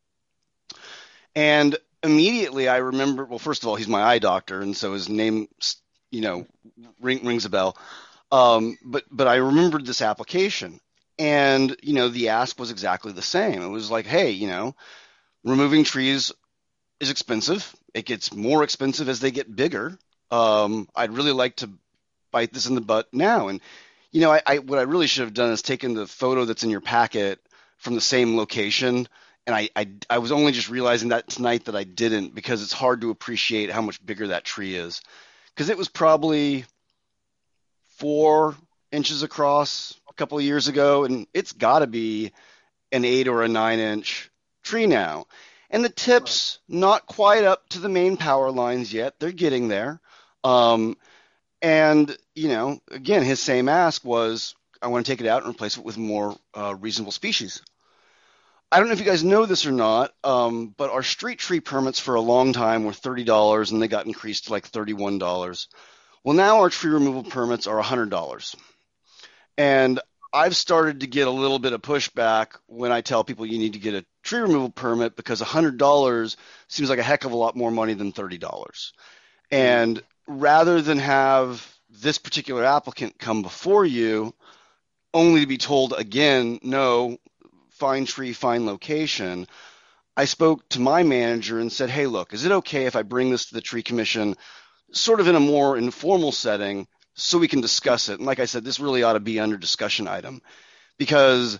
And immediately I remember, well, first of all, he's my eye doctor, and so his name you know, ring, rings a bell. Um, but, but I remembered this application, and, you know, the ask was exactly the same. It was like, hey, you know, removing trees is expensive. It gets more expensive as they get bigger. Um, I'd really like to bite this in the butt now. And, you know, I, I, what I really should have done is taken the photo that's in your packet from the same location. And I, I, I was only just realizing that tonight that I didn't, because it's hard to appreciate how much bigger that tree is. Because it was probably four inches across a couple of years ago, and it's got to be an eight or a nine inch tree now. And the tip's not quite up to the main power lines yet. They're getting there. Um, and, you know, again, his same ask was, I want to take it out and replace it with more uh, reasonable species. I don't know if you guys know this or not, um, but our street tree permits for a long time were thirty dollars, and they got increased to like thirty-one dollars. Well, now our tree removal permits are one hundred dollars. And I've started to get a little bit of pushback when I tell people you need to get a tree removal permit, because one hundred dollars seems like a heck of a lot more money than thirty dollars. And rather than have this particular applicant come before you only to be told again, no, fine tree, fine location, I spoke to my manager and said, hey, look, is it okay if I bring this to the tree commission sort of in a more informal setting so we can discuss it? And like I said, this really ought to be under discussion item, because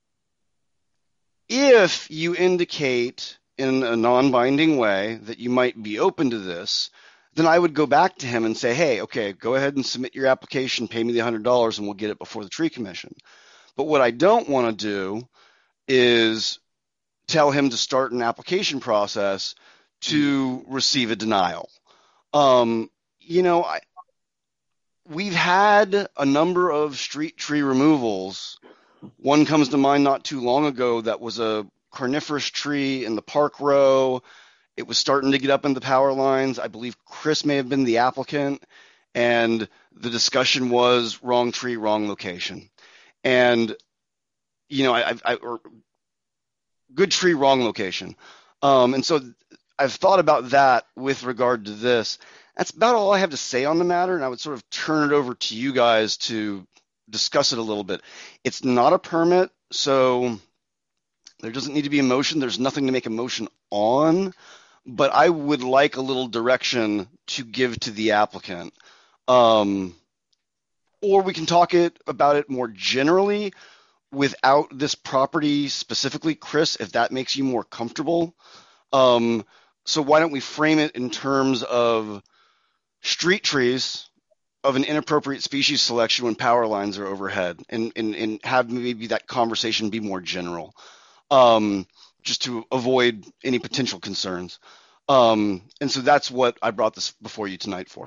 if you indicate in a non-binding way that you might be open to this, then I would go back to him and say, hey, okay, go ahead and submit your application, pay me the one hundred dollars, and we'll get it before the tree commission. But what I don't want to do is tell him to start an application process to receive a denial. Um, you know, I, we've had a number of street tree removals. One comes to mind not too long ago that was a carnivorous tree in the park row. It was starting to get up in the power lines. I believe Chris may have been the applicant, and the discussion was wrong tree, wrong location. And, you know, I, I or good tree, wrong location. Um, and so I've thought about that with regard to this. That's about all I have to say on the matter, and I would sort of turn it over to you guys to discuss it a little bit. It's not a permit, so there doesn't need to be a motion. There's nothing to make a motion on, but I would like a little direction to give to the applicant. Um, or we can talk it about it more generally without this property specifically, Chris, if that makes you more comfortable. Um, so why don't we frame it in terms of street trees of an inappropriate species selection when power lines are overhead, and, and, and have maybe that conversation be more general, um, just to avoid any potential concerns. Um, and so that's what I brought this before you tonight for.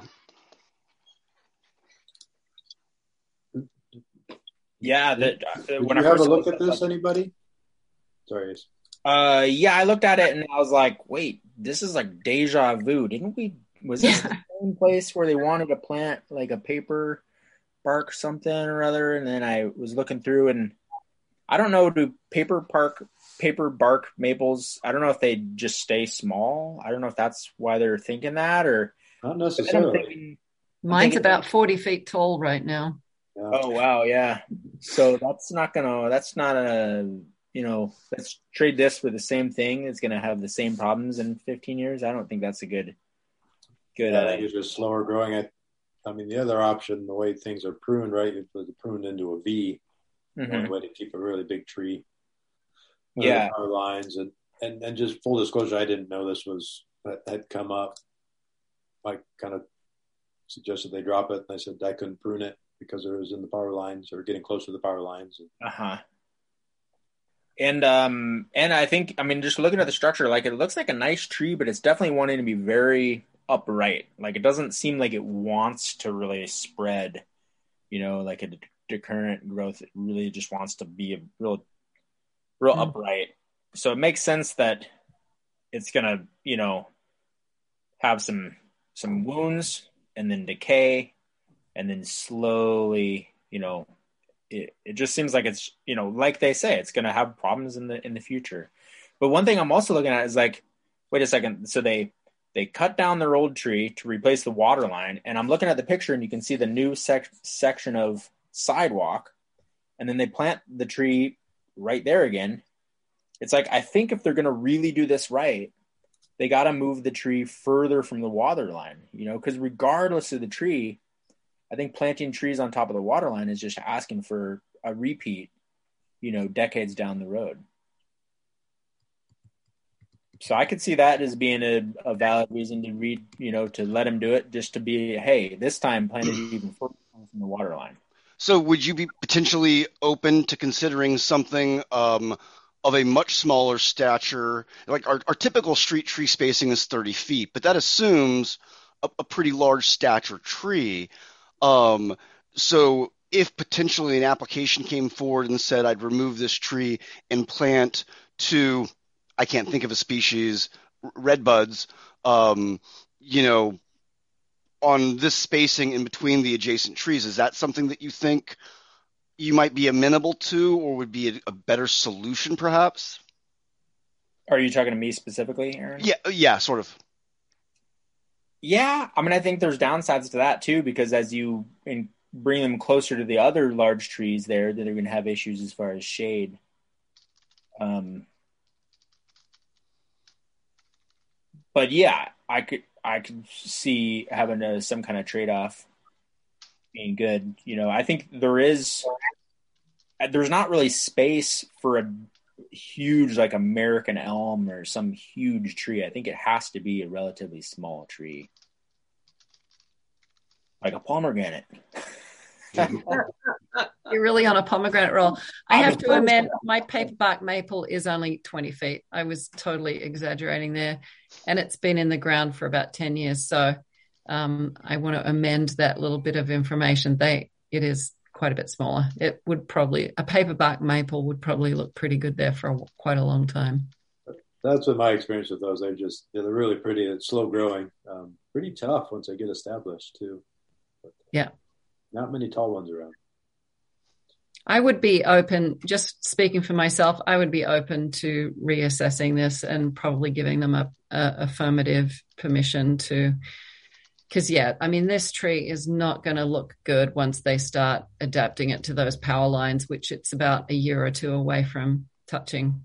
Yeah. That, uh, Did when you I have a first look looked at this, anybody? Sorry. Uh, yeah, I looked at it and I was like, wait, this is like deja vu. Didn't we, was this Yeah. the same place where they wanted to plant like a paper bark something or other? And then I was looking through, and I don't know, do paper park, paper bark maples, I don't know if they just stay small. I don't know if that's why they're thinking that, or. Not But then I'm necessarily. thinking, I'm Mine's thinking, about forty feet tall right now. Yeah. oh, wow, yeah. So that's not gonna, that's not a, you know, let's trade this for the same thing. It's gonna have the same problems in fifteen years. I don't think that's a good, good. Yeah, I Uh, think it's just slower growing. I, I mean, the other option, the way things are pruned, right? You put it pruned into a V. mhm. One way to keep a really big tree. Yeah. Power lines, and, and and just full disclosure, I didn't know this was that had come up. I kind of suggested they drop it, and I said I couldn't prune it because it was in the power lines or getting close to the power lines. Uh-huh. And um and I think, I mean, just looking at the structure, like it looks like a nice tree, but it's definitely wanting to be very upright. Like it doesn't seem like it wants to really spread, you know, like a decurrent growth. It really just wants to be a real real Mm. upright. So it makes sense that it's gonna, you know, have some some wounds and then decay and then slowly, you know, it, it just seems like it's, you know, like they say, it's going to have problems in the in the future. But one thing I'm also looking at is like, wait a second. So they they cut down their old tree to replace the water line, and I'm looking at the picture, and you can see the new sec- section of sidewalk, and then they plant the tree right there again. It's like, I think if they're going to really do this right, they got to move the tree further from the water line, you know, because regardless of the tree, I think planting trees on top of the water line is just asking for a repeat, you know, decades down the road. So I could see that as being a, a valid reason to read, you know, to let him do it, just to be, hey, this time plant it even further from the water line. So would you be potentially open to considering something um, of a much smaller stature? Like our, our typical street tree spacing is thirty feet, but that assumes a, a pretty large stature tree. Um, so if potentially an application came forward and said I'd remove this tree and plant two, I can't think of a species, red buds, um, you know, on this spacing in between the adjacent trees, is that something that you think you might be amenable to, or would be a, a better solution, perhaps? Are you talking to me specifically, Aaron? Yeah, yeah, sort of. Yeah, I mean, I think there's downsides to that too, because as you in, bring them closer to the other large trees there, that are going to have issues as far as shade. Um, but yeah, I could I could see having a, some kind of trade-off being good. You know, I think there is there's not really space for a huge like American elm or some huge tree. I think it has to be a relatively small tree, like a pomegranate. You're really on a pomegranate roll. I have to amend, my paperbark maple is only twenty feet. I was totally exaggerating there, and it's been in the ground for about ten years. So um, I want to amend that little bit of information. They it is quite a bit smaller. It would probably, a paperbark maple would probably look pretty good there for a, quite a long time. That's what my experience with those. They're just, they're really pretty and slow growing. Um, pretty tough once they get established too. But yeah. Not many tall ones around. I would be open, just speaking for myself, I would be open to reassessing this and probably giving them a, a affirmative permission to, because yeah, I mean, this tree is not going to look good once they start adapting it to those power lines, which it's about a year or two away from touching.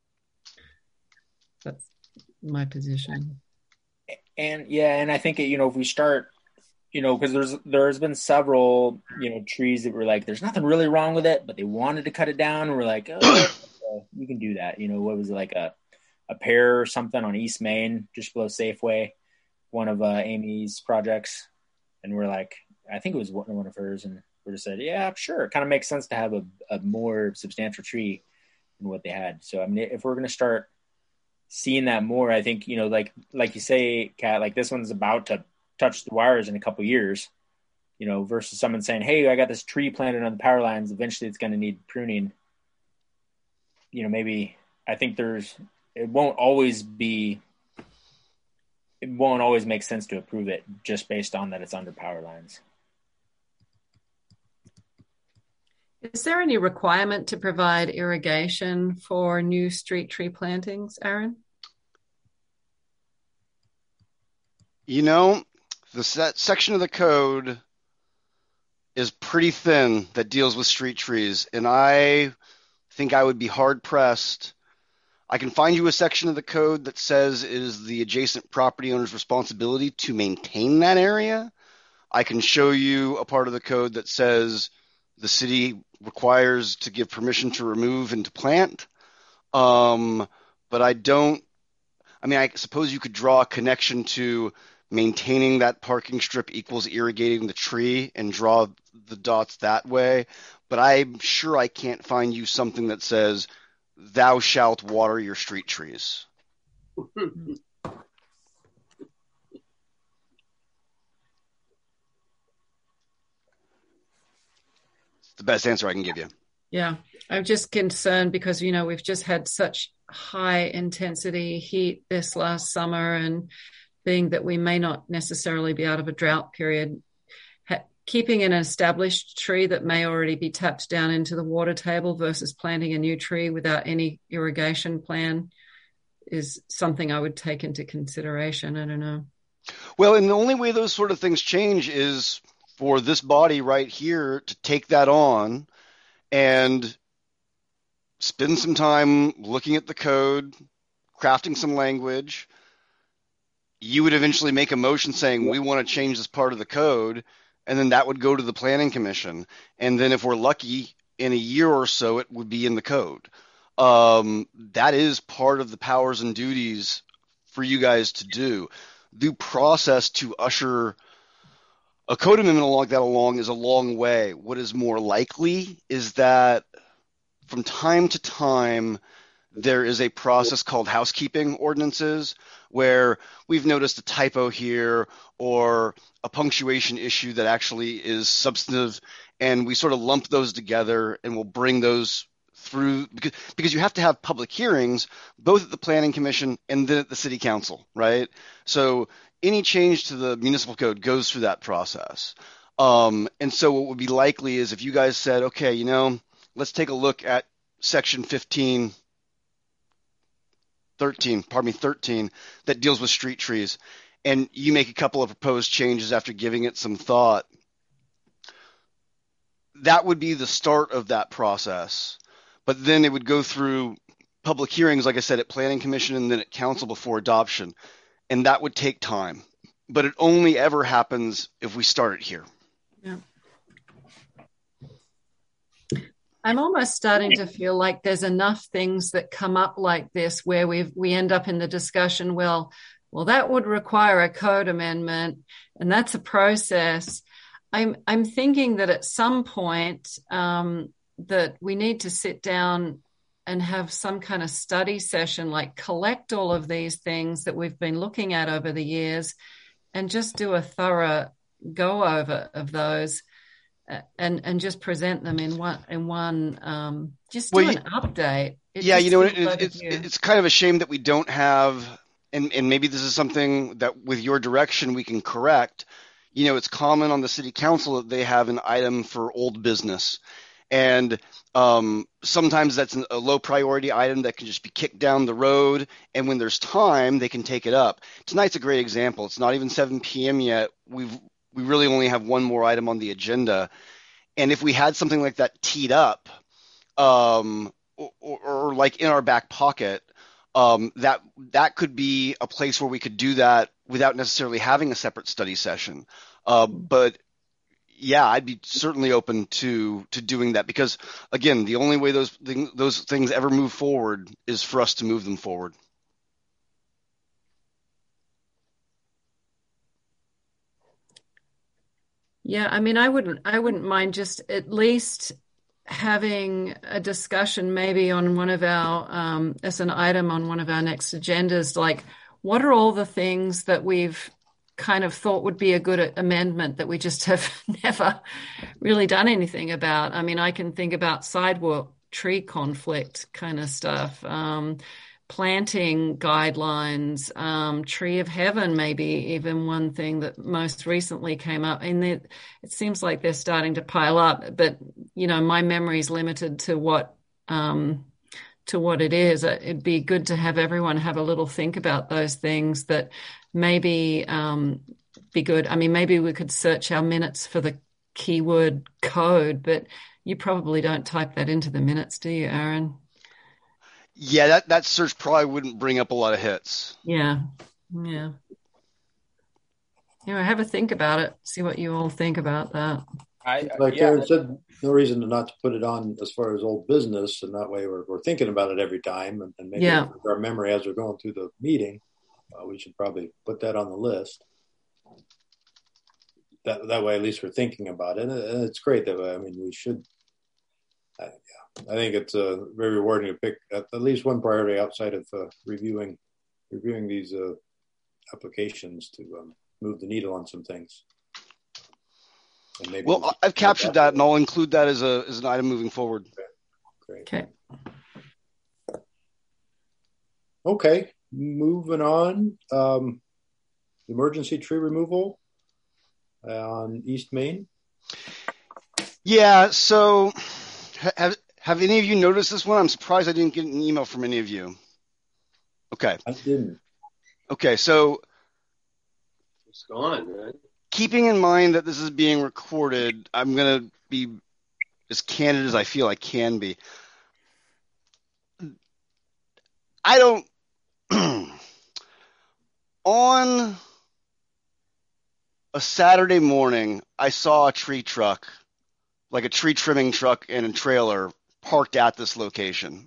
That's my position. And yeah, and I think, you know, if we start, you know, because there's there's been several, you know, trees that were like, there's nothing really wrong with it, but they wanted to cut it down. And we're like, oh, you can do that. You know, what was it, like a, a pear or something on East Main, just below Safeway, one of uh, Amy's projects. And we're like, I think it was one, one of hers. And we just said, yeah, sure. It kind of makes sense to have a, a more substantial tree than what they had. So, I mean, if we're going to start seeing that more, I think, you know, like like you say, Kat, like this one's about to touch the wires in a couple years, you know, versus someone saying, hey, I got this tree planted on the power lines. Eventually it's going to need pruning. You know, maybe I think there's, it won't always be, it won't always make sense to approve it just based on that it's under power lines. Is there any requirement to provide irrigation for new street tree plantings, Aaron? You know, the set section of the code is pretty thin that deals with street trees, and I think I would be hard-pressed. I can find you a section of the code that says it is the adjacent property owner's responsibility to maintain that area. I can show you a part of the code that says the city requires to give permission to remove and to plant. Um, but I don't, I mean, I suppose you could draw a connection to maintaining that parking strip equals irrigating the tree and draw the dots that way. But I'm sure I can't find you something that says thou shalt water your street trees. It's the best answer I can give you. Yeah, I'm just concerned because, you know, we've just had such high intensity heat this last summer, and being that we may not necessarily be out of a drought period, ha- keeping an established tree that may already be tapped down into the water table versus planting a new tree without any irrigation plan is something I would take into consideration. I don't know. Well, and the only way those sort of things change is for this body right here to take that on and spend some time looking at the code, crafting some language. You would eventually make a motion saying, we want to change this part of the code, and then that would go to the planning commission. And then if we're lucky, in a year or so, it would be in the code. Um, that is part of the powers and duties for you guys to do. The process to usher a code amendment like that along is a long way. What is more likely is that from time to time, there is a process called housekeeping ordinances where we've noticed a typo here or a punctuation issue that actually is substantive, and we sort of lump those together and we'll bring those through because, because you have to have public hearings both at the Planning Commission and then at the City Council, right? So any change to the municipal code goes through that process. Um, and so what would be likely is if you guys said, okay, you know, let's take a look at section fifteen, thirteen, pardon me, thirteen, that deals with street trees, and you make a couple of proposed changes after giving it some thought, that would be the start of that process. But then it would go through public hearings, like I said, at Planning Commission and then at Council before adoption, and that would take time. But it only ever happens if we start it here. Yeah. I'm almost starting to feel like there's enough things that come up like this where we we end up in the discussion, well, well, that would require a code amendment, and that's a process. I'm I'm thinking that at some point um, that we need to sit down and have some kind of study session, like collect all of these things that we've been looking at over the years and just do a thorough go over of those. And and just present them in one in one um, just do well, an update. It yeah, you know, it, it, it's it's kind of a shame that we don't have, and and maybe this is something that with your direction we can correct. You know, it's common on the City Council that they have an item for old business, and um, sometimes that's an, a low priority item that can just be kicked down the road. And when there's time, they can take it up. Tonight's a great example. It's not even seven p.m. yet. We've we really only have one more item on the agenda. And if we had something like that teed up, um, or, or, or like in our back pocket, um, that that could be a place where we could do that without necessarily having a separate study session. Uh, but yeah, I'd be certainly open to to doing that because, again, the only way those things, those things ever move forward is for us to move them forward. Yeah, I mean, I wouldn't, I wouldn't mind just at least having a discussion maybe on one of our, um, as an item on one of our next agendas, like what are all the things that we've kind of thought would be a good amendment that we just have never really done anything about. I mean, I can think about sidewalk tree conflict kind of stuff. Um, planting guidelines, um, Tree of Heaven, maybe even one thing that most recently came up. And it, it seems like they're starting to pile up, but, you know, my memory is limited to what, um, to what it is. It'd be good to have everyone have a little think about those things that maybe um, be good. I mean, maybe we could search our minutes for the keyword code, but you probably don't type that into the minutes, do you, Aaron? Yeah, that, that search probably wouldn't bring up a lot of hits. Yeah, yeah. You know, have a think about it. See what you all think about that. I, like yeah. Aaron said, no reason to not to put it on as far as old business, and that way we're, we're thinking about it every time, and, and maybe yeah. our memory as we're going through the meeting, uh, we should probably put that on the list. That that way, at least we're thinking about it, and it's great that way. I mean, we should. Uh, yeah, I think it's uh, very rewarding to pick at, at least one priority outside of uh, reviewing reviewing these uh, applications to um, move the needle on some things. And maybe well, I've captured that, that and I'll include that as a as an item moving forward. Okay. Okay. Okay, moving on. Um, emergency tree removal on East Main. Yeah. So, have have any of you noticed this one? I'm surprised I didn't get an email from any of you. Okay. I didn't. Okay. So, it's gone, man. Keeping in mind that this is being recorded, I'm going to be as candid as I feel I can be. I don't. On a Saturday morning, I saw a tree truck, like a tree trimming truck and a trailer, parked at this location.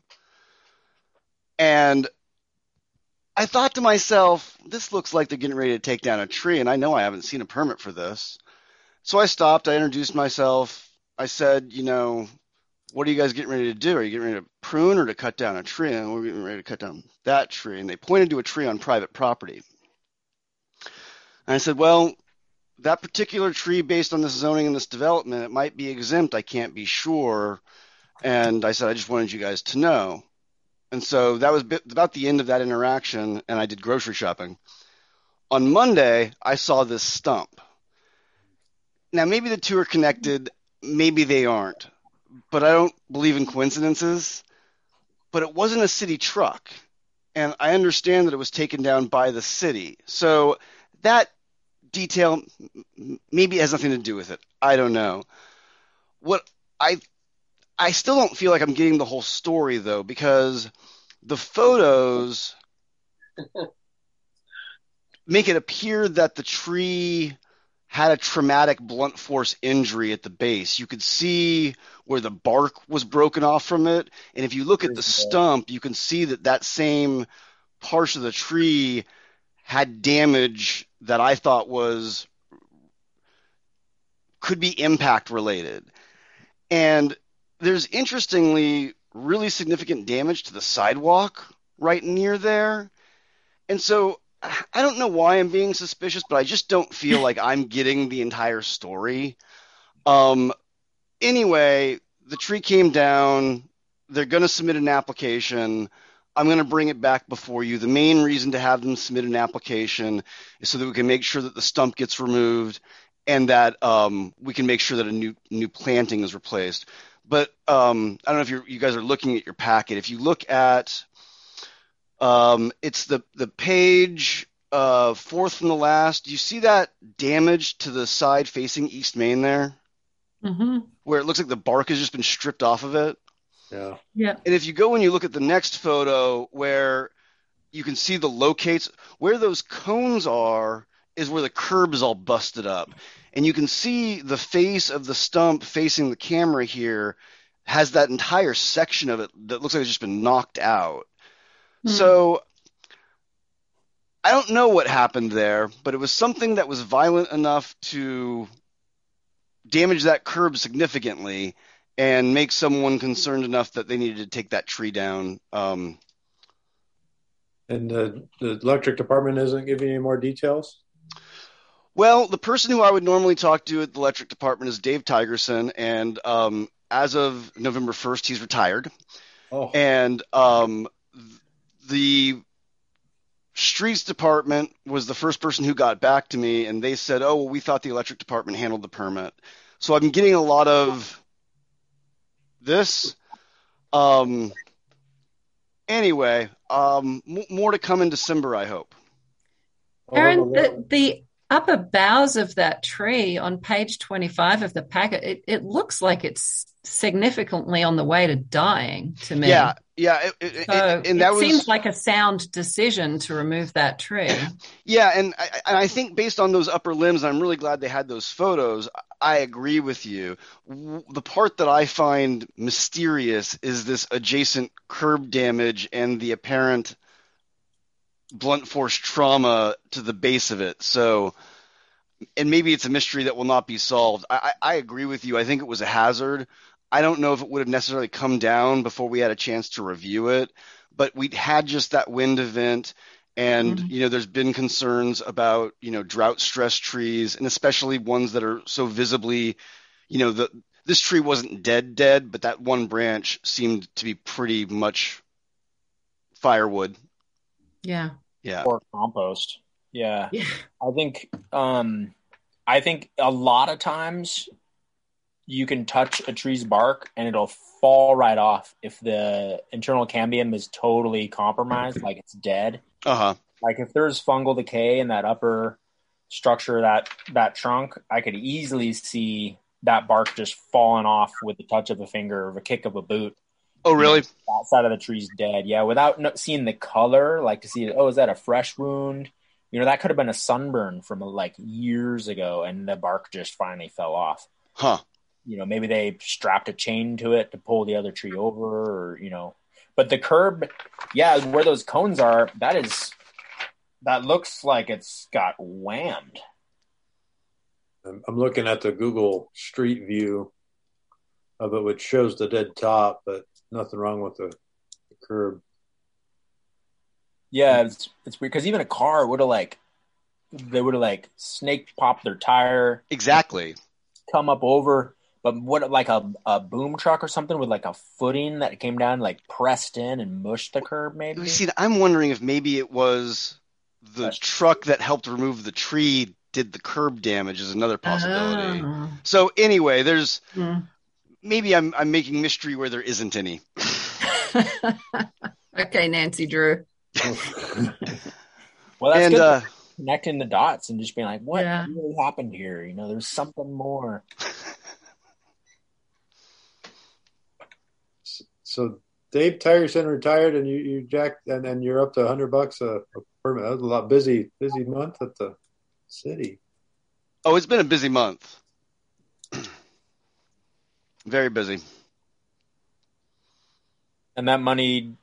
And I thought to myself, this looks like they're getting ready to take down a tree, and I know I haven't seen a permit for this. So I stopped. I introduced myself. I said, you know, what are you guys getting ready to do? Are you getting ready to prune or to cut down a tree? And we're getting ready to cut down that tree. And they pointed to a tree on private property. And I said, well, that particular tree, based on this zoning and this development, it might be exempt. I can't be sure. And I said, I just wanted you guys to know. And so that was about the end of that interaction, and I did grocery shopping. On Monday, I saw this stump. Now, maybe the two are connected. Maybe they aren't. But I don't believe in coincidences. But it wasn't a city truck. And I understand that it was taken down by the city. So that detail maybe has nothing to do with it. I don't know. What I I still don't feel like I'm getting the whole story, though, because the photos make it appear that the tree had a traumatic blunt force injury at the base. You could see where the bark was broken off from it. And if you look at the stump, you can see that that same part of the tree had damage that I thought was could be impact related. And there's interestingly really significant damage to the sidewalk right near there. And so I don't know why I'm being suspicious, but I just don't feel like I'm getting the entire story. Um, anyway, the tree came down. They're going to submit an application. I'm going to bring it back before you. The main reason to have them submit an application is so that we can make sure that the stump gets removed and that um, we can make sure that a new new planting is replaced. But um, I don't know if you're, you guys are looking at your packet. If you look at um, it's the the page uh, fourth from the last. Do you see that damage to the side facing East Main there? Mm-hmm. Where it looks like the bark has just been stripped off of it. Yeah. Yeah. And if you go and you look at the next photo where you can see the locates, where those cones are is where the curb is all busted up. And you can see the face of the stump facing the camera here has that entire section of it that looks like it's just been knocked out. Mm. So I don't know what happened there, but it was something that was violent enough to damage that curb significantly and make someone concerned enough that they needed to take that tree down. Um, and the, the electric department isn't giving you any more details? Well, the person who I would normally talk to at the electric department is Dave Tigerson, and um, as of November first, he's retired. Oh. And um, the streets department was the first person who got back to me, and they said, oh, well, we thought the electric department handled the permit. So I'm getting a lot of this. Um, anyway, um, m- more to come in December, I hope. Aaron, the, the upper boughs of that tree on page twenty-five of the packet, it, it looks like it's significantly on the way to dying to me. Yeah, yeah. It, it, so it, and that it was, seems like a sound decision to remove that tree. Yeah, and I, and I think based on those upper limbs, I'm really glad they had those photos. I agree with you. The part that I find mysterious is this adjacent curb damage and the apparent blunt force trauma to the base of it. So, and maybe it's a mystery that will not be solved. I, I, I agree with you. I think it was a hazard. I don't know if it would have necessarily come down before we had a chance to review it, but we had just that wind event. And, mm-hmm. you know, there's been concerns about, you know, drought stress trees, and especially ones that are so visibly, you know, the this tree wasn't dead, dead, but that one branch seemed to be pretty much firewood. Yeah. Yeah. Or compost. Yeah. Yeah. I think, um, I think a lot of times you can touch a tree's bark and it'll fall right off if the internal cambium is totally compromised, like it's dead. Uh-huh. Like if there's fungal decay in that upper structure, that that trunk, I could easily see that bark just falling off with the touch of a finger or a kick of a boot. Oh, really? You know, that side of the tree's dead. Yeah, without no, seeing the color, like to see, oh, is that a fresh wound? You know, that could have been a sunburn from like years ago, and the bark just finally fell off. Huh. You know, maybe they strapped a chain to it to pull the other tree over, or, you know. But the curb, yeah, where those cones are, that is, that looks like it's got whammed. I'm looking at the Google Street View of it, which shows the dead top, but nothing wrong with the, the curb. Yeah, it's it's weird because even a car would have like they would have like snake popped their tire, Exactly. come up over, but what like a, a boom truck or something with like a footing that came down like pressed in and mushed the curb maybe. You see, I'm wondering if maybe it was the That's- truck that helped remove the tree did the curb damage is another possibility. Oh. So anyway, there's Hmm. maybe I'm I'm making mystery where there isn't any. Okay, Nancy Drew. Well, that's And good. uh, Connecting the dots and just being like, what Yeah. really happened here? You know, there's something more. So Dave Tyerson retired, and you you jacked, and then you're up to a hundred bucks a, a permit. That was a lot busy busy month at the city. oh, it's been a busy month. Very busy. And that money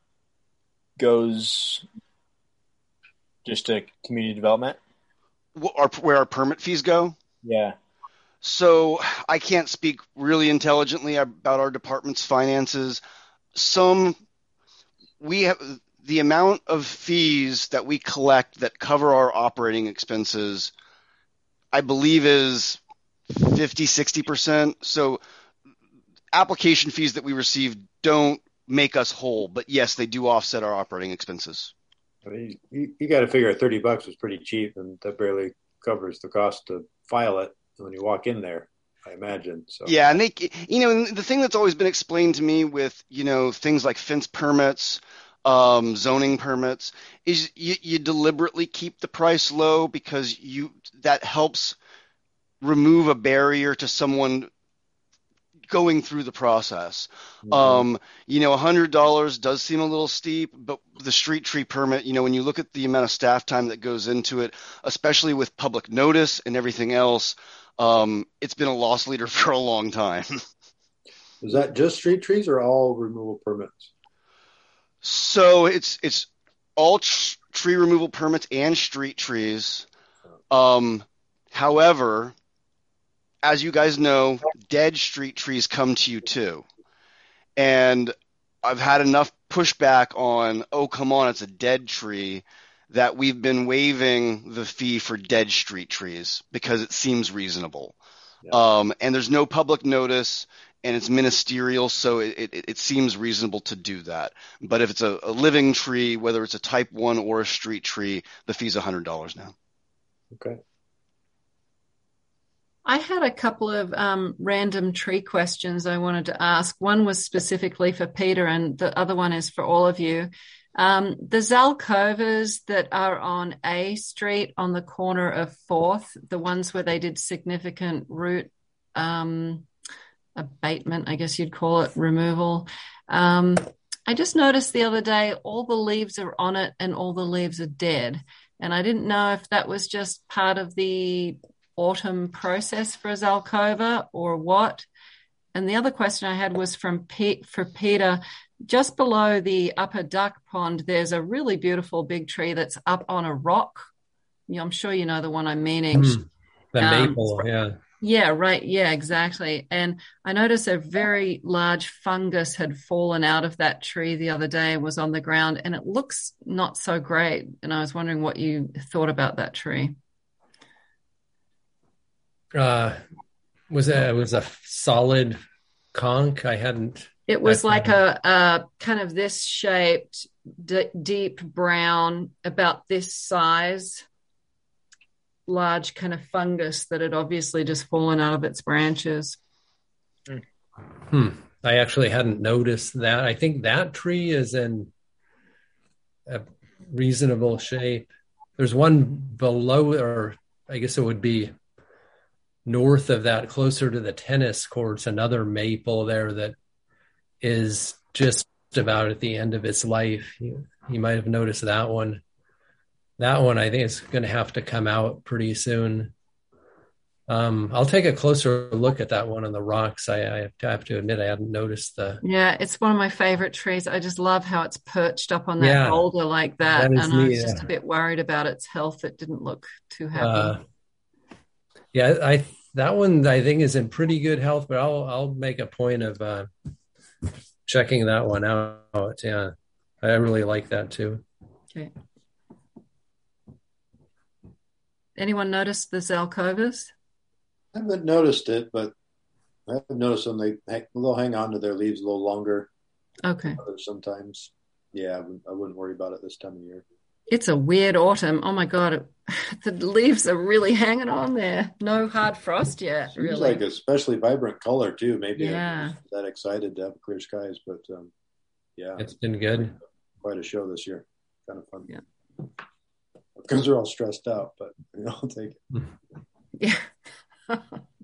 goes just to community development. Wh- Our, where our permit fees go. Yeah. So I can't speak really intelligently about our department's finances. Some we have the amount of fees that we collect that cover our operating expenses, I believe is fifty, sixty percent. So application fees that we receive don't make us whole, but yes, they do offset our operating expenses. I mean, you, you got to figure thirty bucks was pretty cheap, and that barely covers the cost to file it when you walk in there, I imagine. So Yeah, and they, you know, and the thing that's always been explained to me with, you know, things like fence permits, um, zoning permits, is you, you deliberately keep the price low because you that helps remove a barrier to someone going through the process. Mhm. Um, you know, one hundred dollars does seem a little steep, but the street tree permit, you know, when you look at the amount of staff time that goes into it, especially with public notice and everything else, um, it's been a loss leader for a long time. is that just street trees or all removal permits? So it's it's all tr- tree removal permits and street trees. Um, however, as you guys know, dead street trees come to you too. And I've had enough pushback on, oh, come on, it's a dead tree, that we've been waiving the fee for dead street trees because it seems reasonable. Yeah. Um, and there's no public notice, and it's ministerial, so it, it, it seems reasonable to do that. But if it's a, a living tree, whether it's a type one or a street tree, the fee's one hundred dollars now. Okay. I had a couple of um, random tree questions I wanted to ask. One was specifically for Peter, and the other one is for all of you. Um, the Zalkovas that are on A Street on the corner of Fourth, the ones where they did significant root um, abatement, I guess you'd call it, removal. Um, I just noticed the other day all the leaves are on it and all the leaves are dead. And I didn't know if that was just part of the autumn process for Zalkova or what. And the other question I had was from Pete for Peter. Just below the upper duck pond, there's a really beautiful big tree that's up on a rock. Yeah, I'm sure you know the one I'm meaning. Mm, the Um, maple, yeah. Yeah, right. Yeah, exactly. And I noticed a very large fungus had fallen out of that tree the other day and was on the ground, and it looks not so great. And I was wondering what you thought about that tree. Uh, was it, it was a solid conch? I hadn't. It was I- like a, a kind of this shaped, d- deep brown, about this size, large kind of fungus that had obviously just fallen out of its branches. Hmm. I actually hadn't noticed that. I think that tree is in a reasonable shape. There's one below, or I guess it would be north of that, closer to the tennis courts, another maple there that is just about at the end of its life. You, you might have noticed that one. That one, I think, is going to have to come out pretty soon. Um, I'll take a closer look at that one on the rocks. I, I have to, I have to admit I hadn't noticed the. Yeah, it's one of my favorite trees. I just love how it's perched up on that Yeah, boulder like that. that is And I was neat, just yeah. a bit worried about its health. It didn't look too happy. Uh, yeah, I that one I think is in pretty good health, but I'll I'll make a point of uh, checking that one out. Yeah, I really like that too. Okay. Anyone noticed the Zelkovas? I haven't noticed it, but I have noticed them. They they'll hang on to their leaves a little longer. Okay. Sometimes, yeah, I wouldn't, I wouldn't worry about it this time of year. It's a weird autumn. Oh my God, it, the leaves are really hanging on there. No hard frost yet. Seems really, like a especially vibrant color too. Maybe yeah. I'm not that excited to have clear skies, but um, yeah, it's been good. Quite a show this year. Kind of fun. Yeah. Because they're all stressed out, but you know, I'll take it. Yeah.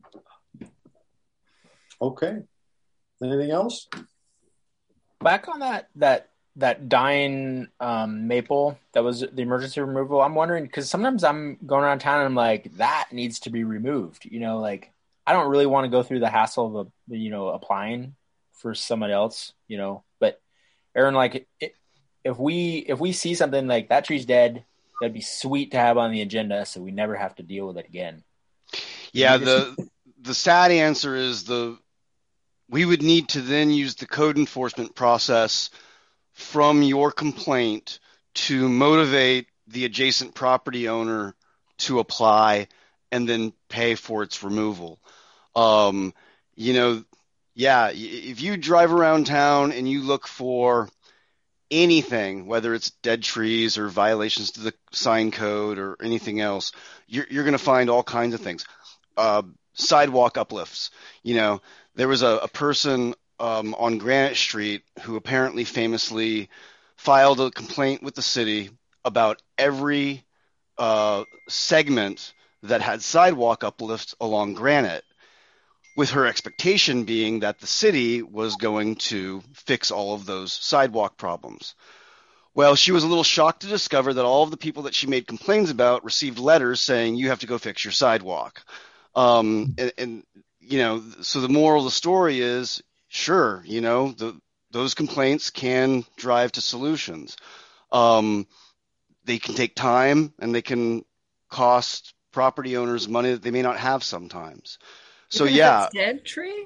Okay. Anything else? Back on that that that dying um, maple that was the emergency removal. I'm wondering because sometimes I'm going around town and I'm like, that needs to be removed. You know, like I don't really want to go through the hassle of a, you know applying for someone else. You know, but Aaron, like it, if we if we see something like that tree's dead, that'd be sweet to have on the agenda so we never have to deal with it again. Yeah, the the sad answer is the we would need to then use the code enforcement process from your complaint to motivate the adjacent property owner to apply and then pay for its removal. Um, you know, yeah, if you drive around town and you look for anything, whether it's dead trees or violations to the sign code or anything else, you're, you're going to find all kinds of things. Uh, sidewalk uplifts. You know, there was a, a person um, on Granite Street who apparently famously filed a complaint with the city about every uh, segment that had sidewalk uplifts along Granite, with her expectation being that the city was going to fix all of those sidewalk problems. Well, she was a little shocked to discover that all of the people that she made complaints about received letters saying, you have to go fix your sidewalk. Um, and, and, you know, so the moral of the story is, sure, you know, the, those complaints can drive to solutions. Um, they can take time and they can cost property owners money that they may not have sometimes. So, Even yeah. If it's dead tree?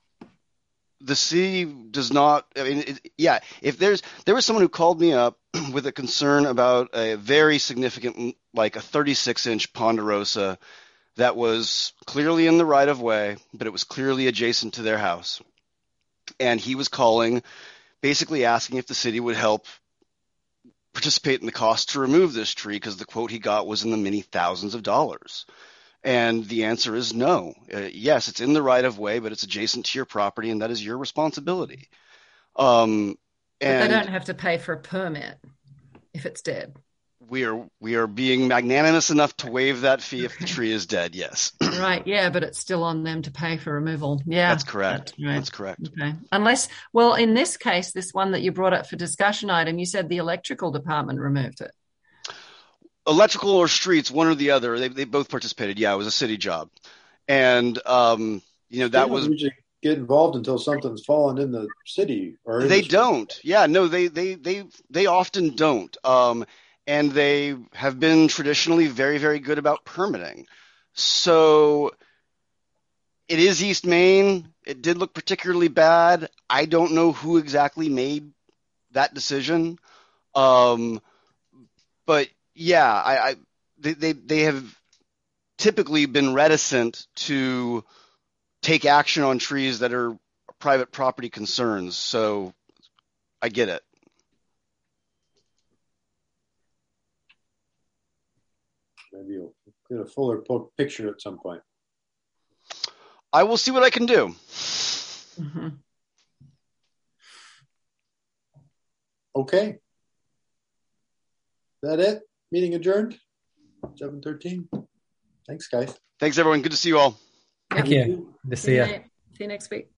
The city does not, I mean, it, yeah, if there's, there was someone who called me up with a concern about a very significant, like a thirty-six inch ponderosa that was clearly in the right of way, but it was clearly adjacent to their house. And he was calling, basically asking if the city would help participate in the cost to remove this tree, because the quote he got was in the many thousands of dollars. And the answer is no. Uh, yes, it's in the right of way, but it's adjacent to your property, and that is your responsibility. Um, and but they don't have to pay for a permit if it's dead. We are we are being magnanimous enough to waive that fee if the tree is dead. Yes. Right. Yeah, but it's still on them to pay for removal. Yeah, that's correct. That's, right. That's correct. Okay. Unless, well, in this case, this one that you brought up for discussion item, you said the electrical department removed it. Electrical or streets, one or the other. They they both participated. Yeah, it was a city job, and um, you know that they don't was usually get involved until something's fallen in the city. Or they the don't. Yeah, no, they they they they often don't. Um, and they have been traditionally very very good about permitting. So it is East Main. It did look particularly bad. I don't know who exactly made that decision, um, but. Yeah, I, I they, they they have typically been reticent to take action on trees that are private property concerns. So I get it. Maybe you'll get a fuller picture at some point. I will see what I can do. Mm-hmm. Okay. Is that it? Meeting adjourned. seven thirteen. Thanks, guys. Thanks, everyone. Good to see you all. Thank you. Good to see you. See you next week.